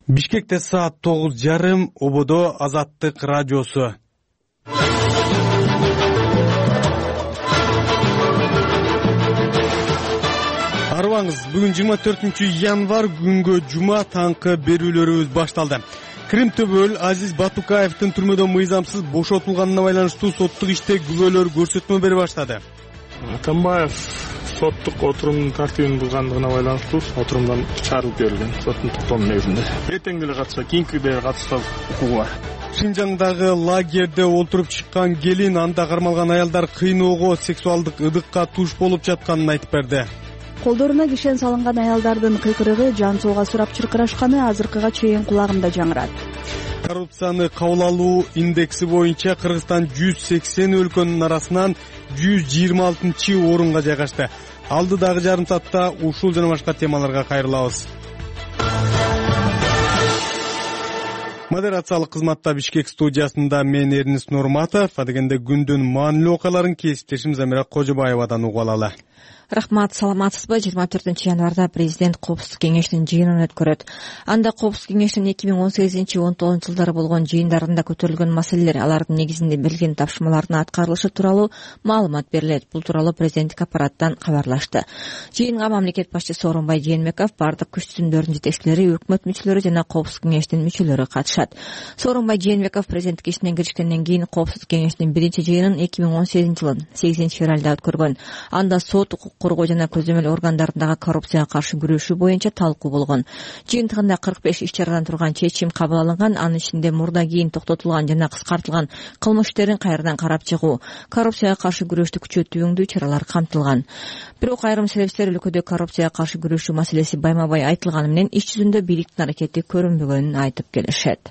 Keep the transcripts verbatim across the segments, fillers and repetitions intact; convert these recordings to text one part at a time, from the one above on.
Бишкекте саат тогуз жарым, Ободо Азаттык радиосу. Арбаңыз, бүгүн жыйырма төртүнчү январь күнгө жума таңкы берүүлөрүбүз башталды. Крим төбөл Азиз Батукаевдин түрмөдөн мыйзамсыз бошотулганына байланыштуу соттук иште күбөлөр көрсөтмө бере баштады. Атамбаев соттук отурумдун тартибин булгандыгына байланыштуу отурумдан чыгарылып берилген соттун токтому негизинде. Эртең деле катышса, кийинки деле катышса укугу бар. Шинжаңдагы лагерде олтуруп чыккан келин, анда кармалган аялдар кыйноого, сексуалдык ыдыкка туш болуп жатканын айтып берди. Колдоруна кишен салынган аялдардын кыйкырыгы, жан соога сурап чыркырашканы азыркыга чейин кулагымда жаңырат. Коррупцияны кабыл алуу индекси боюнча Кыргызстан жүз сексен өлкөнүн арасынан жүз жыйырма алтынчы орунга жайгашты. Алдыдагы жарым саатта ушул жана башка темаларга кайрылабыз. Модерациялык кызматта Бишкек студиясында мен Эрнис Нурматов, адегенде күндүн маанилүү окуяларын кесиптешим Замира Кожобаевадан угуп алалы. Рахмат, саламатсызбы? жыйырма төртүнчү январда президент Коопсуздук кеңешинин жыйынын өткөрөт. Анда Коопсуздук кеңешинин эки миң он сегизинчи он тогузунчу жылдары болгон жыйындарында көтөрүлгөн маселелер, алардын негизинде берилген тапшырмалардын аткарылышы тууралуу маалымат берилет. Бул тууралуу президенттик аппараттан кабарлашты. Жыйынга мамлекет башчысы Сооронбай Жээнбеков, бардык күч түзүмдөрдүн жетекчилери, өкмөт мүчөлөрү жана Коопсуздук кеңешинин мүчөлөрү катышат. Сооронбай Жээнбеков президенттик ишине киришкенден кийин Коопсуздук кеңешинин биринчи жыйынын эки миң он сегизинчи жылдын сегизинчи февралда өткөргөн. Анда сот, укук коргоо жана көзөмөл органдарындагы коррупцияга каршы күрөшүү боюнча талкуу болгон. Жыйынтыгында кырк беш иш-чарадан турган чечим кабыл алынган, анын ичинде мурда кийин токтотулган жана кыскартылган кылмыш иштерин кайрадан карап чыгуу, коррупцияга каршы күрөштү күчөтүүңдүү чаралар камтылган. Бирок айрым себептер өлкөдө коррупцияга каршы күрөшүү маселеси байма-бай айтылганы менен иш жүзүндө бийликтин аракети көрүнбөгөнүн айтып келишет.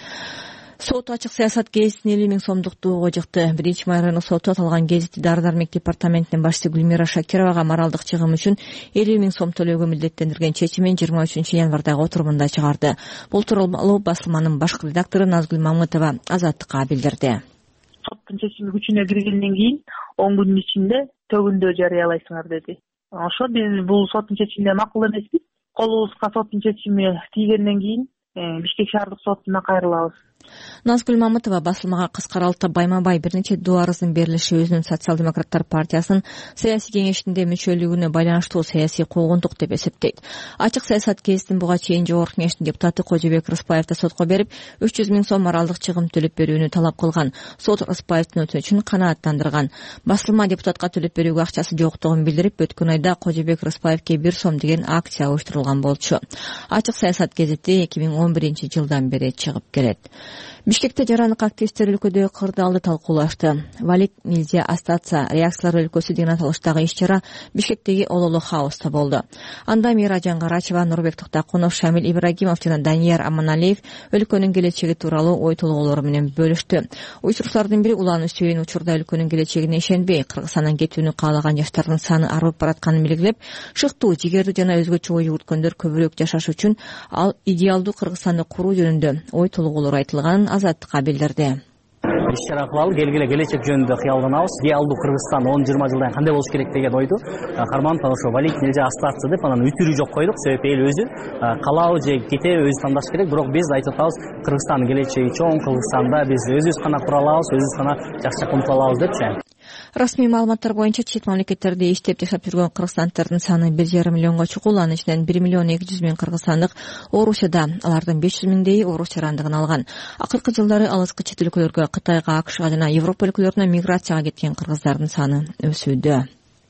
Сот ачык саясат гезитин элүү миң сомдук тоого жыкты. Биринчи май райондук соту аталган гезитти дары-дармек департаментинин башчысы Гүлмира Шакировага моралдык чыгым үчүн элүү миң сом төлөөгө милдеттендирген чечимин жыйырма үчүнчү январдагы отурумунда чыгарды. Бул тууралуу басылманын башкы редактору Назгүл Мамытова Азаттыкка билдирди. Соттун чечими күчүнө киргенден кийин он күндүн ичинде төгүндө жарыялайсыңар деди. Ошо биз бул соттун чечимине макул эмеспиз. Колубузга соттун чечими тийгенден кийин Бишкек шаардык сотуна кайрылабыз. Назгүл Мамытова басылмага кыска аралыкта байма-бай бир нече доо арыздын берилиши өзүнүн социал-демократтар партиясынын саясий кеңешинде мүчөлүгүнө байланыштуу саясий куугунтук деп эсептейт. Ачык саясат гезитин буга чейин жогорку кеңештин депутаты Кожобек Рыспаевди сотко берип, үч жүз миң сом моралдык чыгым төлөп берүүнү талап кылган. Сот Рыспаевдин өтүнүчүн канааттандырган. Басылма депутатка төлөп берүүгө акчасы жоктугун билдирип, өткөн айда Кожобек Рыспаевге бир сом деген акция уюштурулган болчу. Ачык саясат гезити эки миң он биринчи жылдан бери чыгып келет. Бишкекте жарандык активисттер өлкөдө кырдаалды талкуулашты. Валик нельзя остаться реакциялар өлкөсү деген аталыштагы иш-чара Бишкектеги Ололу хауста болду. Анда Миражан Карачева, Нурбек Токтакунов, Шамил Ибрагимов жана Данияр Аманалиев өлкөнүн келечеги тууралуу ой толгоолору менен бөлүштү. Уюштуруучулардын бири Улан Үсөйүн учурда өлкөнүн келечегине ишенбей, Кыргызстандан кетүүнү каалаган жаштардын саны арып баратканын белгилеп, шыктуу, жигердүү жана өзгөчө ой жүгүрткөндөр көбүрөөк жашаш үчүн ал идеалдуу Кыргызстанды куруу жөнүндө ой толгоолору айтылганын Азаттыкка билдирди. Иш-чара кылалы, келгиле келечек жөнүндө кыялданабыз. Идеалдуу Кыргызстан он жыйырма жылдан кандай болуш керек деген ойду карманып, ошо Валик нельзя остаться деп анан үтүрүү жок койдук. Себеби эл өзү калабы же кетеби өзү тандаш керек. Бирок биз айтып атабыз, Кыргызстандын келечеги чоң, Кыргызстанда биз өзүбүз гана тура алабыз, өзүбүз гана жакшы умтула алабыз депчи. Расмий маалыматтар боюнча чет мамлекеттерде иштеп жашап жүргөн кыргызстандыктардын саны бир жарым миллионго чукул. Анын ичинен бир миллион эки жүз миң кыргызстандык Орусияда, алардын беш жүз миңдейи орус жарандыгын алган. Акыркы жылдары алыскы чет өлкөлөргө, Кытайга, АКШга жана Европа өлкөлөрүнө миграцияга кеткен кыргыздардын саны өсүүдө.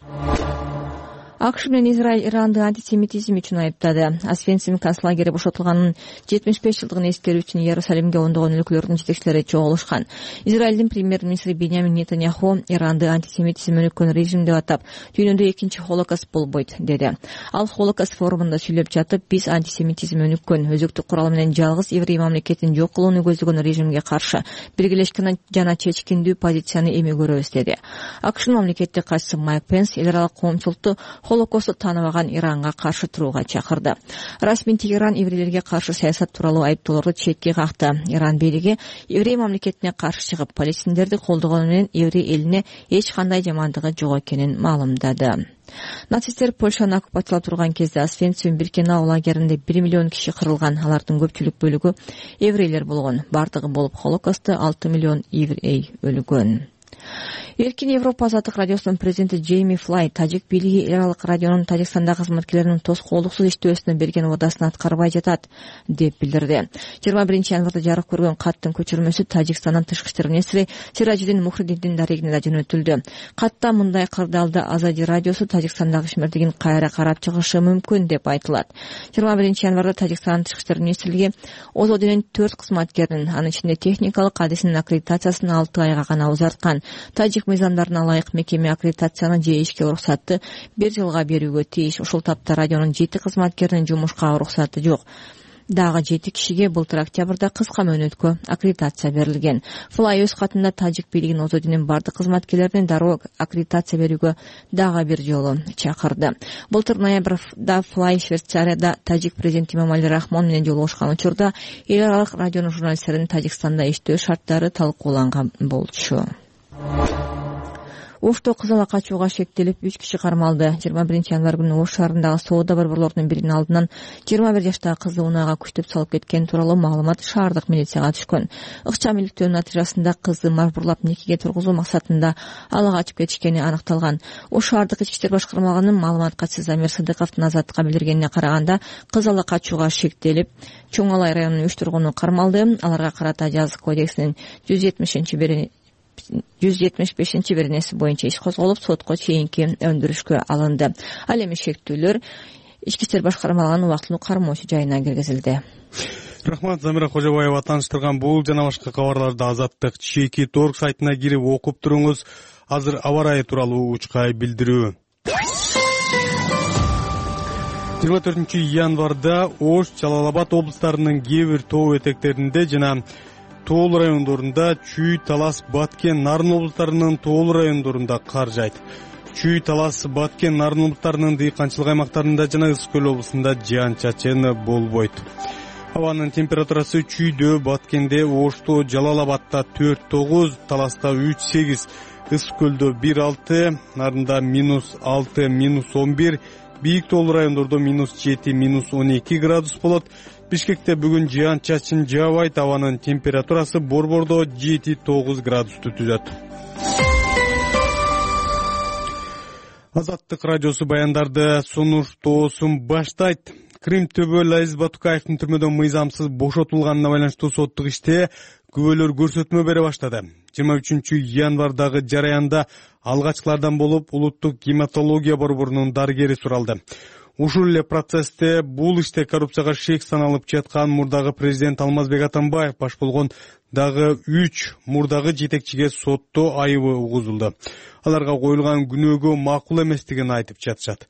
АКШ менен Израиль Иранды антисемитизм үчүн айыптады. Освенцим концлагери бошотулганын жетимиш беш жылдыгын эскерүү үчүн Иерусалимге ондогон өлкөлөрдүн жетекчилери чогулушкан. Израилдин премьер-министри Беньямин Нетаньяху Иранды антисемитизм өнүккөн режим деп атап, дүйнөдө экинчи холокост болбойт деди. Ал холокост форумунда сүйлөп жатып, биз антисемитизм өнүккөн, өзөктүк курал менен жалгыз еврей мамлекетин жок кылууну көздөгөн режимге каршы биргелешкен жана чечкиндүү позицияны эме көрөбүз деди. АКШнын мамлекеттик катчысы Майк Пенс эл аралык коомчулукту Холокосту тааныбаган Иранга каршы турууга чакырды. Расмий Тегеран еврейлерге каршы саясат тууралуу айыптоолорду четке какты. Иран бийлиги еврей мамлекетине каршы чыгып, палестиндерди колдогону менен еврей элине эч кандай жамандыгы жок экенин маалымдады. Нацисттер Польшаны оккупациялап турган кезде Освенцим Биркенау лагеринде бир миллион киши кырылган. Алардын көпчүлүк бөлүгү еврейлер болгон. Бардыгы болуп Холокостто алты миллион еврей өлгөн. Эркин Европа азаттык радиосунун президенти Джейми Флай тажик бийлиги эл аралык радионун Тажикстандагы кызматкерлеринин тоскоолдуксуз иштөөсүнө берген убадасын аткарбай жатат деп билдирди. жыйырма биринчи январда жарык көргөн каттын көчүрмөсү Тажикстандын тышкы иштер министри Сиражидин Мухридиндин дарегине да жөнөтүлдү. Катта мындай кырдаалда Азади радиосу Тажикстандагы ишмердигин кайра карап чыгышы мүмкүн деп айтылат. жыйырма биринчи январда Тажикстандын тышкы иштер министрлиги ОЗОдунун төрт кызматкерин, анын ичинде техникалык адисинин аккредитациясын алты айга гана узарткан. Тажик мыйзамдарына ылайык мекеме аккредитацияны же ишке уруксатты бир жылга берүүгө тийиш. Ушул тапта радионун жети кызматкеринин жумушка уруксаты жок. Дагы жети кишиге былтыр октябрда кыска мөөнөткө аккредитация берилген. Флай өз катында тажик бийлигин ОЗОдунун бардык кызматкерлерине дароо аккредитация берүүгө дагы бир жолу чакырды. Былтыр ноябрда Флай Швейцарияда тажик президенти Эмомали Рахмон менен жолугушкан учурда эл аралык радионун журналисттеринин Тажикстанда иштөө шарттары талкууланган болчу. Ошто кызыл качууга шектелип үч киши кармалды. жыйырма биринчи январ күнү Ош шаарындагы соода борборлорунун биринин алдынан жыйырма бир жаштагы кызды унаага күчтөп салып кеткен тууралуу маалымат шаардык милицияга түшкөн. Ыкчам иликтөөнүн натыйжасында кызды мажбурлап никеге тургузуу максатында ала качып кетишкени аныкталган. Ош шаардык ички иштер башкармалыгынын маалымат катчысы Замир Сыдыковдун Азаттыкка билдиргенине караганда, кыз ала качууга шектелип, Чоң Алай районунун үч тургуну кармалды. Аларга карата Жазык кодексинин жүз жетимишинчи бери жүз жетимиш бешинчи беренеси боюнча иш козголуп, сотко чейинки өндүрүшкө алынды. Ал эми шектүүлөр ички иштер башкармалыгынын убактылуу кармоочу жайына киргизилди. Рахмат, Замира Кожобаева тааныштырган бул жана башка кабарларды Азаттык чеки торг сайтына кирип окуп туруңуз. Азыр аба ырайы тууралуу учкай билдирүү. жыйырма төртүнчү январда Ош, Жалал Абад облустарынын кээ бир тоо этектеринде жана Тоол райондорунда, Чүй, Талас, Баткен, Нарын облустарынын Тоол райондорунда кар жайт. Чүй, Талас, Баткен, Нарын облустарынын дыйканчылык аймактарында жана Ысык Көл облусунда жаан-чачын болбойт. Абанын температурасы Чүйдө, Баткенде, Ошто, Жалал Абадта төрт тогуз, Таласта үч сегиз, Ысык Көлдө бир алты, Нарында минус алты, минус он бир, Бийик Тоол райондордо минус жети, минус он эки градус болот. Бишкекте бүгүн жаан-чачын жаабайт, абанын температурасы Борбордо жети тогуз градусту түзөт. Азаттык радиосу баяндарды сунуштоосун баштайт. Крим төбөл Азиз Батукаевдин түрмөдөн мыйзамсыз бошотулганына байланыштуу соттук иште күбөлөр көрсөтмө бере баштады. жыйырма үчүнчү январдагы жараянда алгачкылардан болуп улуттук гематология борборунун дарыгери суралды. Ушул эле процессте бул иште коррупцияга шек саналып жаткан мурдагы президент Алмазбек Атамбаев баш болгон дагы үч мурдагы жетекчиге сотто айыбы угузулду. Аларга коюлган күнөөгө макул эместигин айтып жатышат.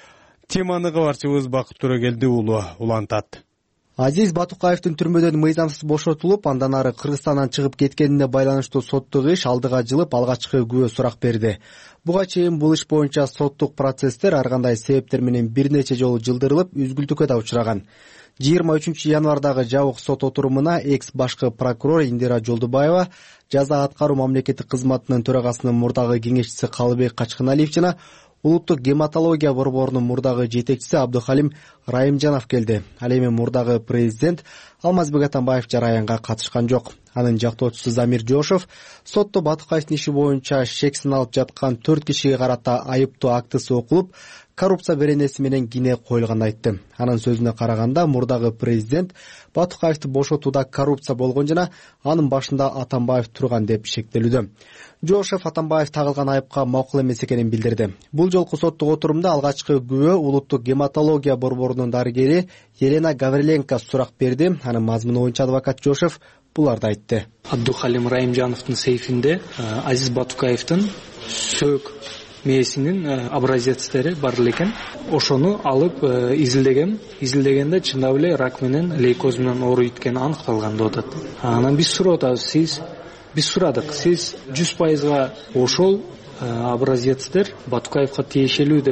Теманы кабарчыбыз Бакыт Төрөгелди уулу улантат. Азиз Батукаевдин түрмөдөн мыйзамсыз бошотулуп, андан ары Кыргызстандан чыгып кеткенине байланыштуу соттук иш алдыга жылып алгачкы күбө сурак берди. Буга чейин бул иш боюнча соттук процесстер ар кандай себептер менен бир нече жолу жылдырылып, үзгүлтүккө да учураган. жыйырма үчүнчү январдагы жабык сот отурумуна экс башкы прокурор Индира Жолдубаева, жаза аткаруу мамлекеттик кызматынын төрагасынын мурдагы кеңешчиси Калыбек Качкыналиев жана улуттук гематология борборунун мурдагы жетекчиси Абдухалим Райымжанов келди. Ал эми мурдагы президент Алмазбек Атамбаев жараянга катышкан жок. Анын жактоочусу Замир Жошов сотто Батукаевдин иши боюнча шек саналып жаткан төрт кишиге карата айыптоо актысы окулуп, коррупция беренеси менен кине коюлганын айтты. Анын сөзүнө караганда, мурдагы президент Батукаевди бошотууда коррупция болгон жана анын башында Атамбаев турган деп шектелүүдө. Жошов Атамбаев тагылган айыпка макул эмес экенин билдирди. Бул жолку соттук отурумда алгачкы күбө улуттук гематология борборунун дарыгери Елена Гавриленко сурак берди. Анын мазмуну боюнча адвокат Жошов буларды айтты. Абдухалим Райымжановдун сейфинде Азиз Батукаевдин сөөк мээсинин образецтери бар экен. Ошону алып изилдеген. Изилдегенде чындап эле рак менен лейкоз менен ооруйт экени аныкталган деп атат. Анан биз сурап атабыз, сиз биз сурадык, сиз жүз пайызга ошол образецтер Батукаевга тиешелүү деп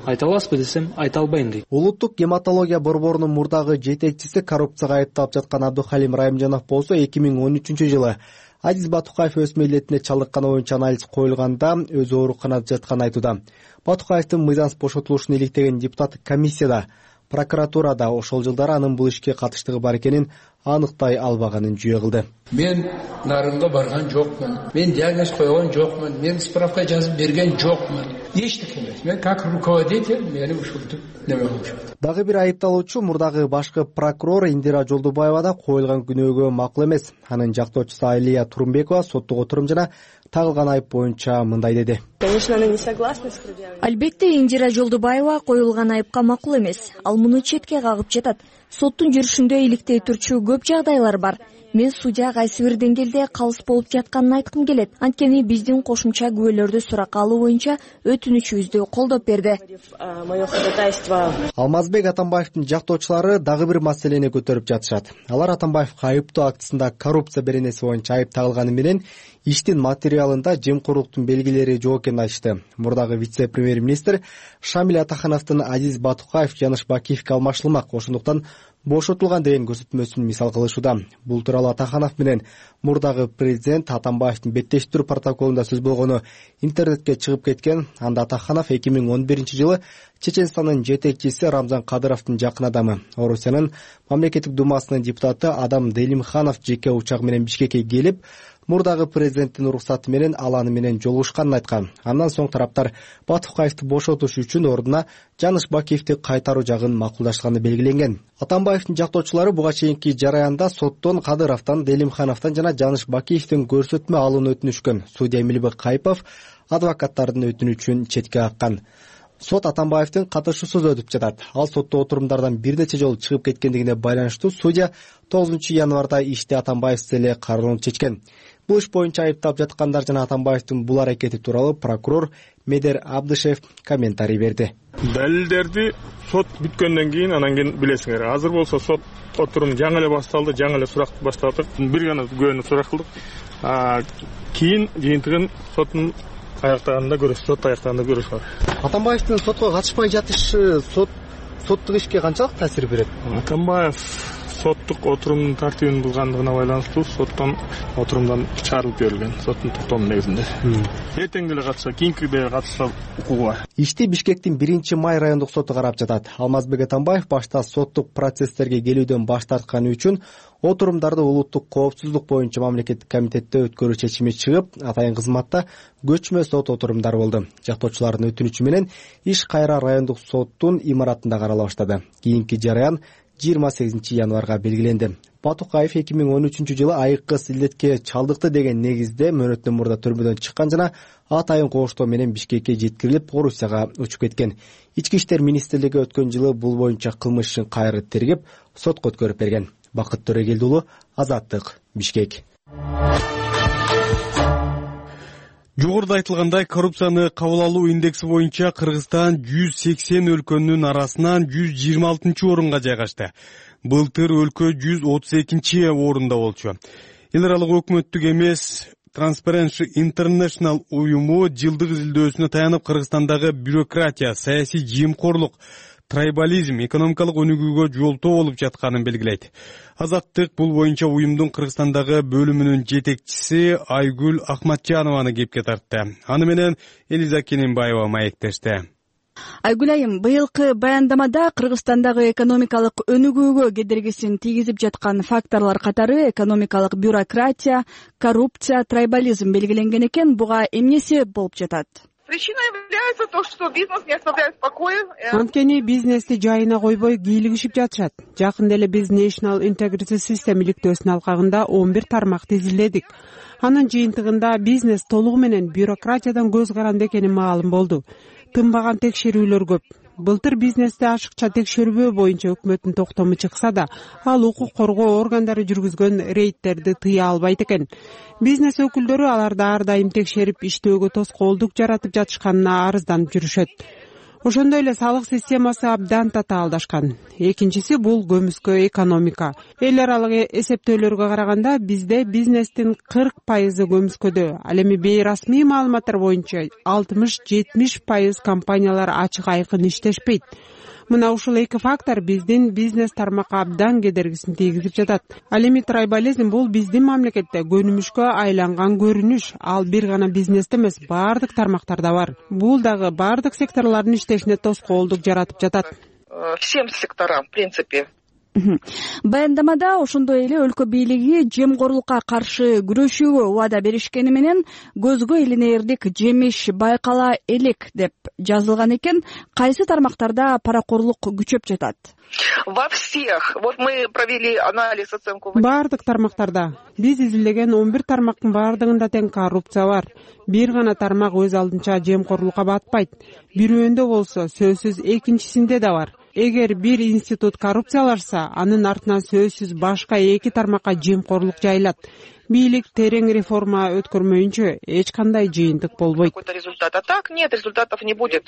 айта аласызбы десем айта албайм дейт. Улуттук гематология борборунун мурдагы жетекчиси коррупцияга айыпталып жаткан Абдухалим Райымжанов болсо эки миң он үчүнчү жылы Азиз Батукаев өз милдетине чалдыкканы боюнча анализ коюлганда өзү ооруканада жатканын айтууда. Батукаевдин мыйзамсыз бошотулушун иликтеген депутаттык комиссияда прокуратурада ошол жылдары анын бул ишке катыштыгы бар экенин аныктай албаганын жүйө кылды. Мен нарынга барган жокмун. Мен диагноз койгон жокмун. Мен справка жазып берген жокмун. Эчтеке эмес. Мен как руководитель мени ушинтип неме кылышат. Дагы бир айыпталуучу мурдагы башкы прокурор Индира Жолдубаева да коюлган күнөөгө макул эмес. Анын жактоочусу Алия Турумбекова соттук отурум жана тагылган айып боюнча мындай деди. Конечно, она не согласна с предъявлением. Албетте Индира Жолдубаева коюлган айыпка макул эмес. Ал муну четке кагып жатат. Соттун жүрүшүндө иликтей турчу көп жагдайлар бар. Мен судья кайсы бир деңгээлде калыс болуп жатканын айткым келет. Анткени биздин кошумча күбөлөрдү суракка алуу боюнча өтүнүчүбүздү колдоп берди. Алмазбек Атамбаевдин жактоочулары дагы бир маселени көтөрүп жатышат. Алар Атамбаевга айыптоо актысында коррупция беренеси боюнча айып тагылганы менен иштин материалында жемкорлуктун белгилери жок экенин айтышты. Мурдагы вице-премьер-министр Шамиль Атахановдун Азиз Батукаев Жаныш Бакиевге алмашылмак, ошондуктан бошотулган деген көрсөтмөсүн мисал кылышууда. Бул тууралуу Атаханов менен мурдагы президент Атамбаевдин беттештирүү протоколунда сөз болгону интернетке чыгып кеткен. Анда Атаханов эки миң он биринчи жылы Чеченстандын жетекчиси Рамзан Кадыровдун жакын адамы, Орусиянын мамлекеттик думасынын депутаты Адам Делимханов жеке учак менен Бишкекке келип, мурдагы президенттин уруксаты менен аланы менен жолугушканын айткан. Андан соң тараптар Батукаевди бошотуш үчүн ордуна Жаныш Бакиевди кайтаруу жагын макулдашканы белгиленген. Атамбаевдин жактоочулары буга чейинки жараянда соттон Кадыровдон, Делимхановдон жана Жаныш Бакиевдин көрсөтмө алууну өтүнүшкөн. Судья Эмилбек Кайпов адвокаттардын өтүнүчүн четке каккан. Сот Атамбаевдин катышуусуз өтүп жатат. Ал сотто отурумдардан бир нече жолу чыгып кеткендигине байланыштуу судья тогузунчу январда ишти Атамбаевсиз эле каралууну чечкен. Бул иш боюнча айыпталып жаткандар жана Атамбаевдин бул аракети тууралуу прокурор Медер Абдышев комментарий берди. Далилдерди сот бүткөндөн кийин анан кийин билесиңер. Азыр болсо сот отурум жаңы эле башталды, жаңы эле сурак баштадык. Бир гана күбөнү сурак кылдык. Кийин жыйынтыгын соттун аяктаганда көрөсүз, сот аяктаганда көрөсүз бар. Атамбаевдин сотко катышпай жатышы сот соттук ишке канчалык таасир берет? Атамбаев соттук отурумдун тартибин булгандыгына байланыштуу соттон отурумдан чыгарылып берилген, соттун токтому негизинде. Эртең деле катышса, кийинки деле катышса укугу бар. Ишти Бишкектин биринчи май райондук соту карап жатат. Алмазбек Атамбаев башта соттук процесстерге келүүдөн баш тартканы үчүн отурумдарды улуттук коопсуздук боюнча мамлекеттик комитетте өткөрүү чечими чыгып, атайын кызматта көчмө сот отурумдары болду. Жактоочулардын өтүнүчү менен иш кайра райондук соттун имаратында карала баштады. Кийинки жараян жыйырма сегизинчи январга белгиленди. Батукаев эки миң он үчүнчү жылы айыккыс илдетке чалдыкты деген негизде мөөнөттөн мурда түрмөдөн чыккан жана атайын кооштоо менен Бишкекке жеткирилип, Орусияга учуп кеткен. Ички иштер министрлиги өткөн жылы бул боюнча кылмыш ишин кайра тергеп, сотко өткөрүп берген. Бакыт Төрөгелди уулу, Азаттык, Бишкек. Жогоруда айтылгандай, коррупцияны кабыл алуу индекси боюнча Кыргызстан жүз сексен өлкөнүн арасынан жүз жыйырма алтынчы орунга жайгашты. Былтыр өлкө жүз отуз экинчи орунда болчу. Эл аралык өкмөттүк эмес Transparency International уюму жылдык изилдөөсүнө таянып Кыргызстандагы бюрократия, саясий жемкорлук, трайбализм, экономикалык өнүгүүгө жолтоо болуп жатканын белгилейт. Азаттык бул боюнча уюмдун Кыргызстандагы бөлүмүнүн жетекчиси Айгүл Ахматжанованы кепке тартты. Аны менен Элиза Кененбаева маектешти. Айгүл айым, быйылкы баяндамада Кыргызстандагы экономикалык өнүгүүгө кедергисин тийгизип жаткан факторлор катары экономикалык бюрократия, коррупция, трайбализм белгиленген экен. Буга эмне себеп болуп жатат? Причина является то, что бизнес не оставляет в покое. Анткени бизнести жайына койбой кийлигишип жатышат. Жакында эле биз National Integrity System иликтөөсүнүн алкагында он бир тармакты изилдедик. Анын жыйынтыгында бизнес толугу менен бюрократиядан көз каранды экени маалым болду. Тынбаган текшерүүлөр көп. Былтыр бизнести ашыкча текшерүү боюнча өкмөттүн токтому чыкса да, ал укук коргоо органдары жүргүзгөн рейдтерди тыя албайт экен. Бизнес өкүлдөрү аларды ар дайым текшерип, иштөөгө тоскоолдук жаратып жатышканына арызданып жүрүшөт. ошондой эле салык системасы абдан татаалдашкан. Экинчиси бул көмүскө экономика. Эл аралык эсептөөлөргө караганда бизде бизнестин кырк пайызы көмүскөдө. Ал эми бейрасмий маалыматтар боюнча алтымыш жетимиш пайыз компаниялар ачык айкын иштешпейт. Мына ушул эки фактор биздин бизнес тармакка абдан кедергисин тийгизип жатат. Ал эми трайбализм бул биздин мамлекетте көнүмүшкө айланган көрүнүш. Ал бир гана бизнесте эмес, баардык тармактарда бар. Бул дагы баардык секторлордун иштешине тоскоолдук жаратып жатат. Всем секторам, в принципе. Баяндамада ошондой эле өлкө бийлиги жемкорлукка каршы күрөшүүгө убада беришкени менен көзгө илинээрдик жемиш байкала элек деп жазылган экен. Кайсы тармактарда паракорлук күчөп жатат? Во всех. Вот мы провели анализ, оценку. Баардык тармактарда. Биз изилдеген он бир тармактын баардыгында тең коррупция бар. Бир гана тармак өз алдынча жемкорлукка батпайт. Бирөөндө болсо сөзсүз экинчисинде да бар. Эгер бир институт коррупциялашса, анын артынан сөзсүз башка эки тармакка жемкорлук жайылат. Бийлик терең реформа өткөрмөйүнчө эч кандай жыйынтык болбойт. Результат. А так нет, результатов не будет.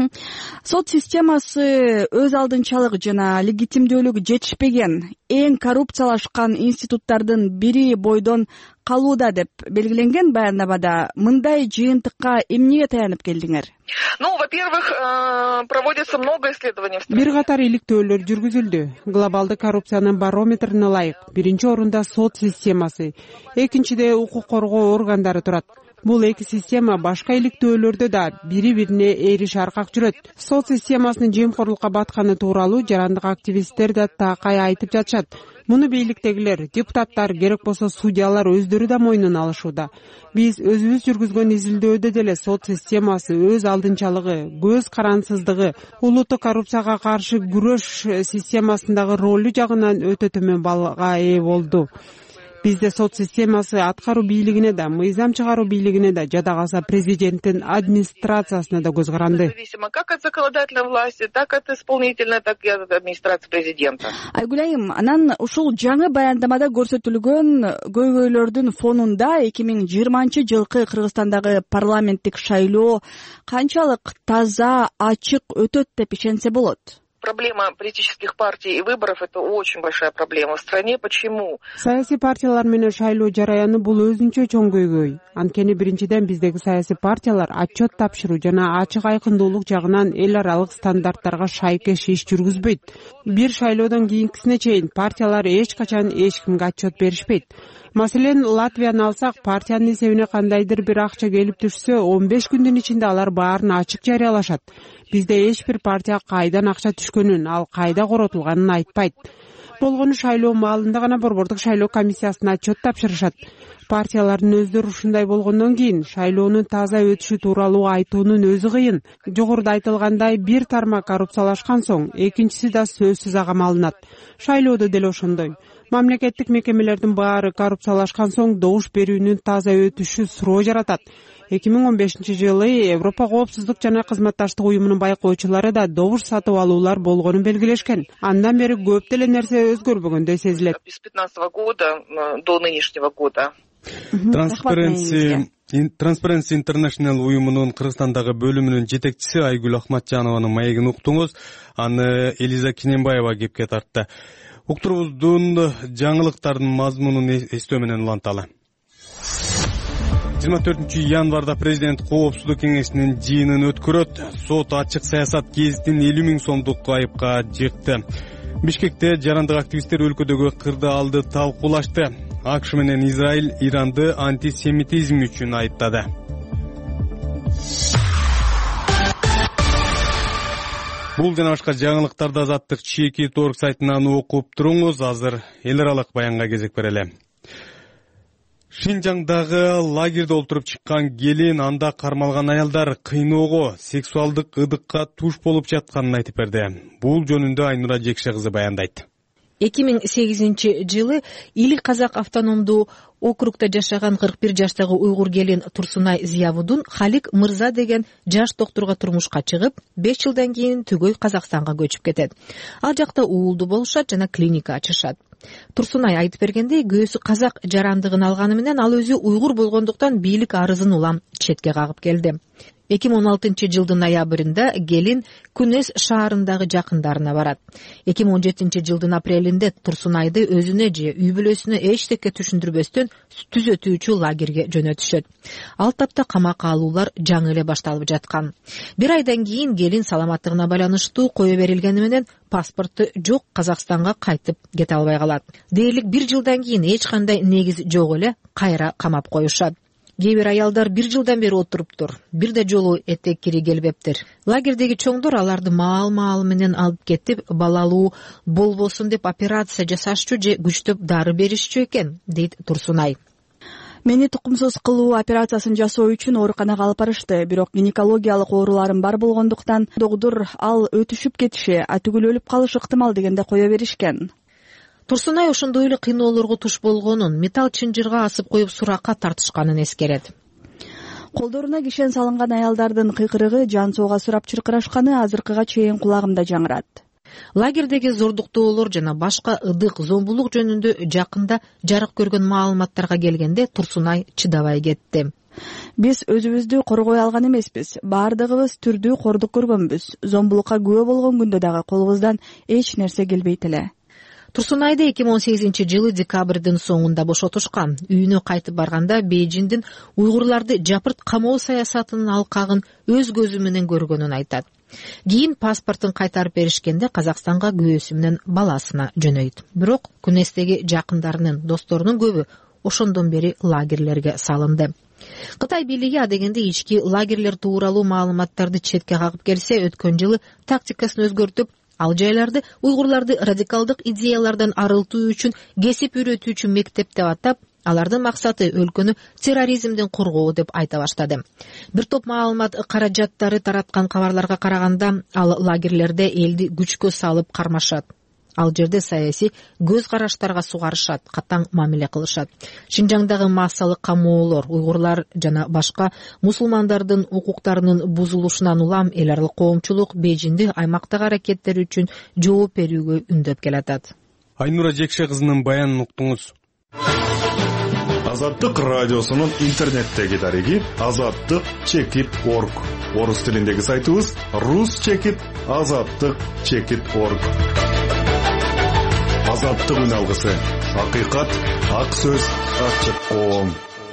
Сот системасы өз алдынчалык жана легитимдүүлүгү жетишпеген эң коррупциялашкан институттардын бири бойдон калууда деп белгиленген баяндамада. Мындай жыйынтыкка эмнеге таянып келдиңер? Ну, во-первых, проводится много исследований. Бир катар иликтөөлөр жүргүзүлдү. Глобалдык коррупциянын барометрине ылайык. Биринчи орунда сот системасы, экинчиде укук коргоо органдары турат. Бул эки система башка иликтөөлөрдө да бири-бирине эриш аркак жүрөт. Сот системасынын жемкорлукка батканы тууралуу жарандык активисттер да такай айтып жатышат. Муну бийликтегилер, депутаттар, керек болсо судьялар өздөрү да мойнуна алышууда. Биз өзүбүз жүргүзгөн изилдөөдө деле сот системасы өз алдынчалыгы, көз карансыздыгы, улуттук коррупцияга каршы күрөш системасындагы ролу жагынан өтө төмөн баллга ээ болду. Бизде сот системасы аткаруу бийлигине да, мыйзам чыгаруу бийлигине да, жада калса президенттин администрациясына да көз каранды. Как от законодательной власти, так от исполнительной, так и от администрации президента. Айгүл айым, анан ушул жаңы баяндамада көрсөтүлгөн көйгөйлөрдүн фонунда эки миң жыйырманчы жылкы Кыргызстандагы парламенттик шайлоо канчалык таза, ачык өтөт деп ишенсе болот? Проблема политических партий и выборов — это очень большая проблема в стране. Почему? Саясий партиялар менен шайлоо жараяны бул өзүнчө чоң көйгөй. Анткени биринчиден биздеги саясий партиялар отчет тапшыруу жана ачык айкындуулук жагынан эл аралык стандарттарга шайкеш иш жүргүзбөйт. Бир шайлоодон кийинкисине чейин партиялар эч качан эч кимге отчет беришпейт. Маселен, Латвияны алсак, партиянын эсебине кандайдыр бир акча келип түшсө, он беш күндүн ичинде алар баарын ачык жарыялашат. Бизде эч бир партия кайдан акча түшкөнүн, ал кайда коротулганын айтпайт. Болгону шайлоо маалында гана борбордук шайлоо комиссиясына отчет тапшырышат. Партиялардын өздөрү ушундай болгондон кийин шайлоонун таза өтүшү тууралуу айтуунун өзү кыйын. Жогоруда айтылгандай, бир тармак коррупциялашкан соң, экинчиси да сөзсүз ага малынат. Шайлоодо деле ошондой. Мамлекеттик мекемелердин баары коррупциялашкан соң добуш берүүнүн таза өтүшү суроо жаратат. эки миң он бешинчи жылы Европа коопсуздук жана кызматташтык уюмунун байкоочулары да добуш сатып алуулар болгонун белгилешкен. Андан бери көп деле нерсе өзгөрбөгөндөй сезилет. С пятнадцатого года до нынешнего года. Transparency Transparency International уюмунун Кыргызстандагы бөлүмүнүн жетекчиси Айгүл Ахматжанованын маегин уктуңуз. Аны Элиза Кинембаева кепке тартты. Уктурубуздун жаңылыктардын мазмунун эстөө менен уланталы. жыйырма төртүнчү январда президент коопсуздук кеңешинин жыйынын өткөрөт. Сот ачык саясат гезитин элүү миң сомдук айыпка жыкты. Бишкекте жарандык активисттер өлкөдөгү кырдаалды талкуулашты. АКШ менен Израиль Иранды антисемитизм үчүн айыптады. Бул жана башка жаңылыктарды Азаттык чеки торг сайтынан окуп туруңуз. Азыр эл аралык баянга кезек берели. Шинжаңдагы лагерде олтуруп чыккан келин, анда кармалган аялдар кыйноого, сексуалдык ыдыкка туш болуп жатканын айтып берди. Бул жөнүндө Айнура Жекше кызы баяндайт. эки миң сегизинчи жылы Или Казак автономдуу округда жашаган кырк бир жаштагы уйгур келин Турсунай Зиявудун Халик Мырза деген жаш доктурга турмушка чыгып, беш жылдан кийин түгөй Казакстанга көчүп кетет. Ал жакта уулду болушат жана клиника ачышат. Турсунай айтып бергендей, күйөөсү казак жарандыгын алганы менен ал өзү уйгур болгондуктан бийлик арызын улам четке кагып келди. эки миң он алтынчы жылдын аябырында келин Күнөс шаарындагы жакындарына барат. эки миң он жетинчи жылдын апрелинде Турсунайды өзүнө же үй бүлөсүнө эчтеке түшүндүрбөстөн түзөтүүчү лагерге жөнөтүшөт. Ал тапта камакка алуулар жаңы эле башталып жаткан. Бир айдан кийин келин саламаттыгына байланыштуу кое берилгени менен паспорту жок Казакстанга кайтып кете албай калат. Дээрлик бир жылдан кийин эч кандай негиз жок эле кайра камап коюшат. Кээ бир аялдар бир жылдан бери отуруптур, бир да жолу этек кири келбептир. Лагердеги чоңдор аларды маал-маал менен алып кетип, балалуу болбосун деп операция жасашчу же күчтөп дары беришчү экен, дейт Турсунай. Мени тукумсуз кылуу операциясын жасоо үчүн ооруканага алып барышты, бирок гинекологиялык ооруларым бар болгондуктан доктор ал өтүшүп кетиши, атүгүл өлүп калышы ыктымал дегенде кое беришкен. Турсунай ошондой эле кыйноолорго туш болгонун, металл чынжырга асып коюп суракка тартышканын эскерет. Колдоруна кишен салынган аялдардын кыйкырыгы, жан соога сурап чыркырашканы азыркыга чейин кулагымда жаңырат. Лагердеги зордуктоолор жана башка ыдык, зомбулук жөнүндө жакында жарык көргөн маалыматтарга келгенде Турсунай чыдабай кетти. Биз өзүбүздү коргой алган эмеспиз. Бардыгыбыз түрдүү кордук көргөнбүз. Зомбулукка күбө болгон күндө дагы колубуздан эч нерсе келбейт эле. Турсунайды эки миң он сегизинчи жылы декабрдын соңунда бошотушкан. Үйүнө кайтып барганда Бейжиңдин уйгурларды жапырт камоо саясатынын алкагын өз көзү менен көргөнүн айтат. Кийин паспортун кайтарып беришкенде Казакстанга күйөөсү менен баласына жөнөйт. Бирок Күнөстөгү жакындарынын, досторунун көбү ошондон бери лагерлерге салынды. Кытай бийлиги адегенде ички лагерлер тууралуу маалыматтарды четке кагып келсе, өткөн жылы тактикасын өзгөртүп, ал жайларды уйгурларды радикалдык идеялардан арылтуу үчүн кесип үйрөтүүчү мектеп деп атап, алардын максаты өлкөнү терроризмден коргоо деп айта баштады. Бир топ маалымат каражаттары тараткан кабарларга караганда, ал лагерлерде элди күчкө салып кармашат. Ал жерде саясий көз караштарга сугарышат, катаң мамиле кылышат. Шинжаңдагы массалык камоолор, уйгурлар жана башка мусулмандардын укуктарынын бузулушунан улам эл аралык коомчулук Бейжиңди аймактагы аракеттери үчүн жооп берүүгө үндөп келатат. Айнура Жекше кызынын баянын уктуңуз. Азаттык радиосунун интернеттеги дареги азаттык чекит орг. Орус тилиндеги сайтыбыз рус чекит азаттык чекит орг. Азаттык үн алгысы. Акыйкат, ак сөз, ачык коом.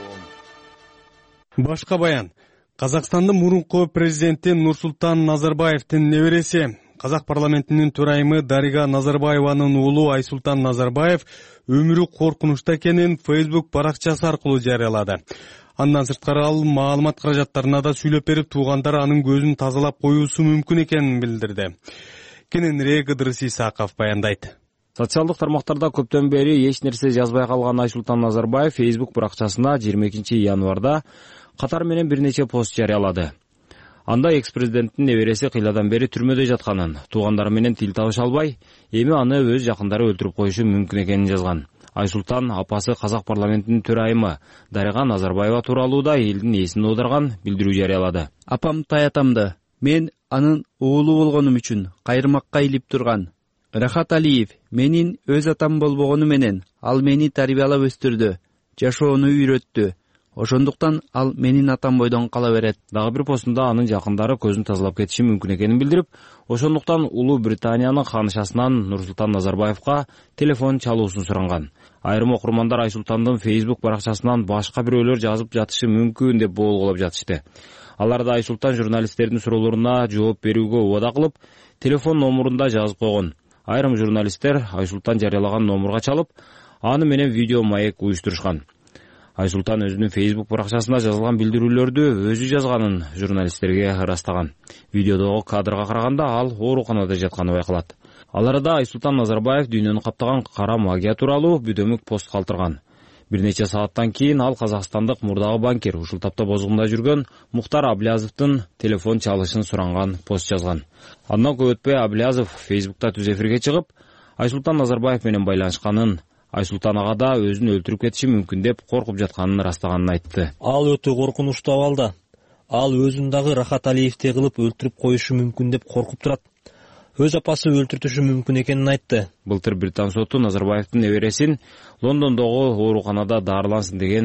Башка баян. Казакстандын мурунку президенти Нурсултан Назарбаевдин небереси, Казак парламентинин төрайымы Дарига Назарбаеванын уулу Айсултан Назарбаев өмүрү коркунучта экенин Facebook баракчасы аркылуу жарыялады. Андан сырткары ал маалымат каражаттарына да сүйлөп берип, туугандар анын көзүн тазалап коюусу мүмкүн экенин билдирди. Кененирээк Ыдырыс Исаков баяндайт. Социалдык тармактарда көптөн бери эч нерсе жазбай калган Айсултан Назарбаев Facebook баракчасына жыйырма экинчи январда катар менен бир нече пост жарыялады. Анда экс-президенттин небереси кыйладан бери түрмөдө жатканын, туугандары менен тил табыша албай, эми аны өз жакындары өлтүрүп коюшу мүмкүн экенин жазган. Айсултан апасы Казак парламентинин төрайымы Дарига Назарбаева тууралуу да элдин эсин оодарган билдирүү жарыялады. Апам таятамды, мен анын уулу болгонум үчүн кайрымакка илип турган. Рахат Алиев менин өз атам болбогону менен ал мени тарбиялап өстүрдү, жашоону үйрөттү. Ошондуктан ал менин атам бойдон кала берет. Дагы бир постунда анын жакындары көзүн тазалап кетиши мүмкүн экенин билдирип, ошондуктан Улуу Британиянын каанышасынан Нурсултан Назарбаевка телефон чалуусун суранган. Айрым окурмандар Айсултандын Facebook баракчасынан башка бирөөлөр жазып жатышы мүмкүн деп болгулап жатышты. Алар да Айсултан журналисттердин суроолоруна жооп берүүгө убада кылып, телефон номурунда жазып койгон. Айрым журналисттер Айсултан жарыялаган номурга чалып, аны менен видео маек уюштурушкан. Айсултан өзүнүн Facebook баракчасында жазылган билдирүүлөрдү өзү жазганын журналисттерге ырастаган. Видеодогу кадрга караганда ал ооруканада жатканы байкалат. Ал арада Айсултан Назарбаев дүйнөнү каптаган кара магия тууралуу бүдөмүк пост калтырган. Бир нече сааттан кийин ал казакстандык мурдагы банкир, ушул тапта бозгунда жүргөн Мухтар Аблязовдун телефон чалышын суранган пост жазган. Андан көп өтпөй Аблязов Facebook'та түз эфирге чыгып, Айсултан Назарбаев менен байланышканын, Айсултан ага да өзүн өлтүрүп кетиши мүмкүн деп коркуп жатканын ырастаганын айтты. Ал өтө коркунучтуу абалда. Ал өзүн дагы Рахат Алиевди кылып өлтүрүп коюшу мүмкүн деп коркуп турат. Өз апасы өлтүртүшү мүмкүн экенин айтты. Былтыр Британ соту Назарбаевдин небересин Лондондогу ооруканада дарылансын деген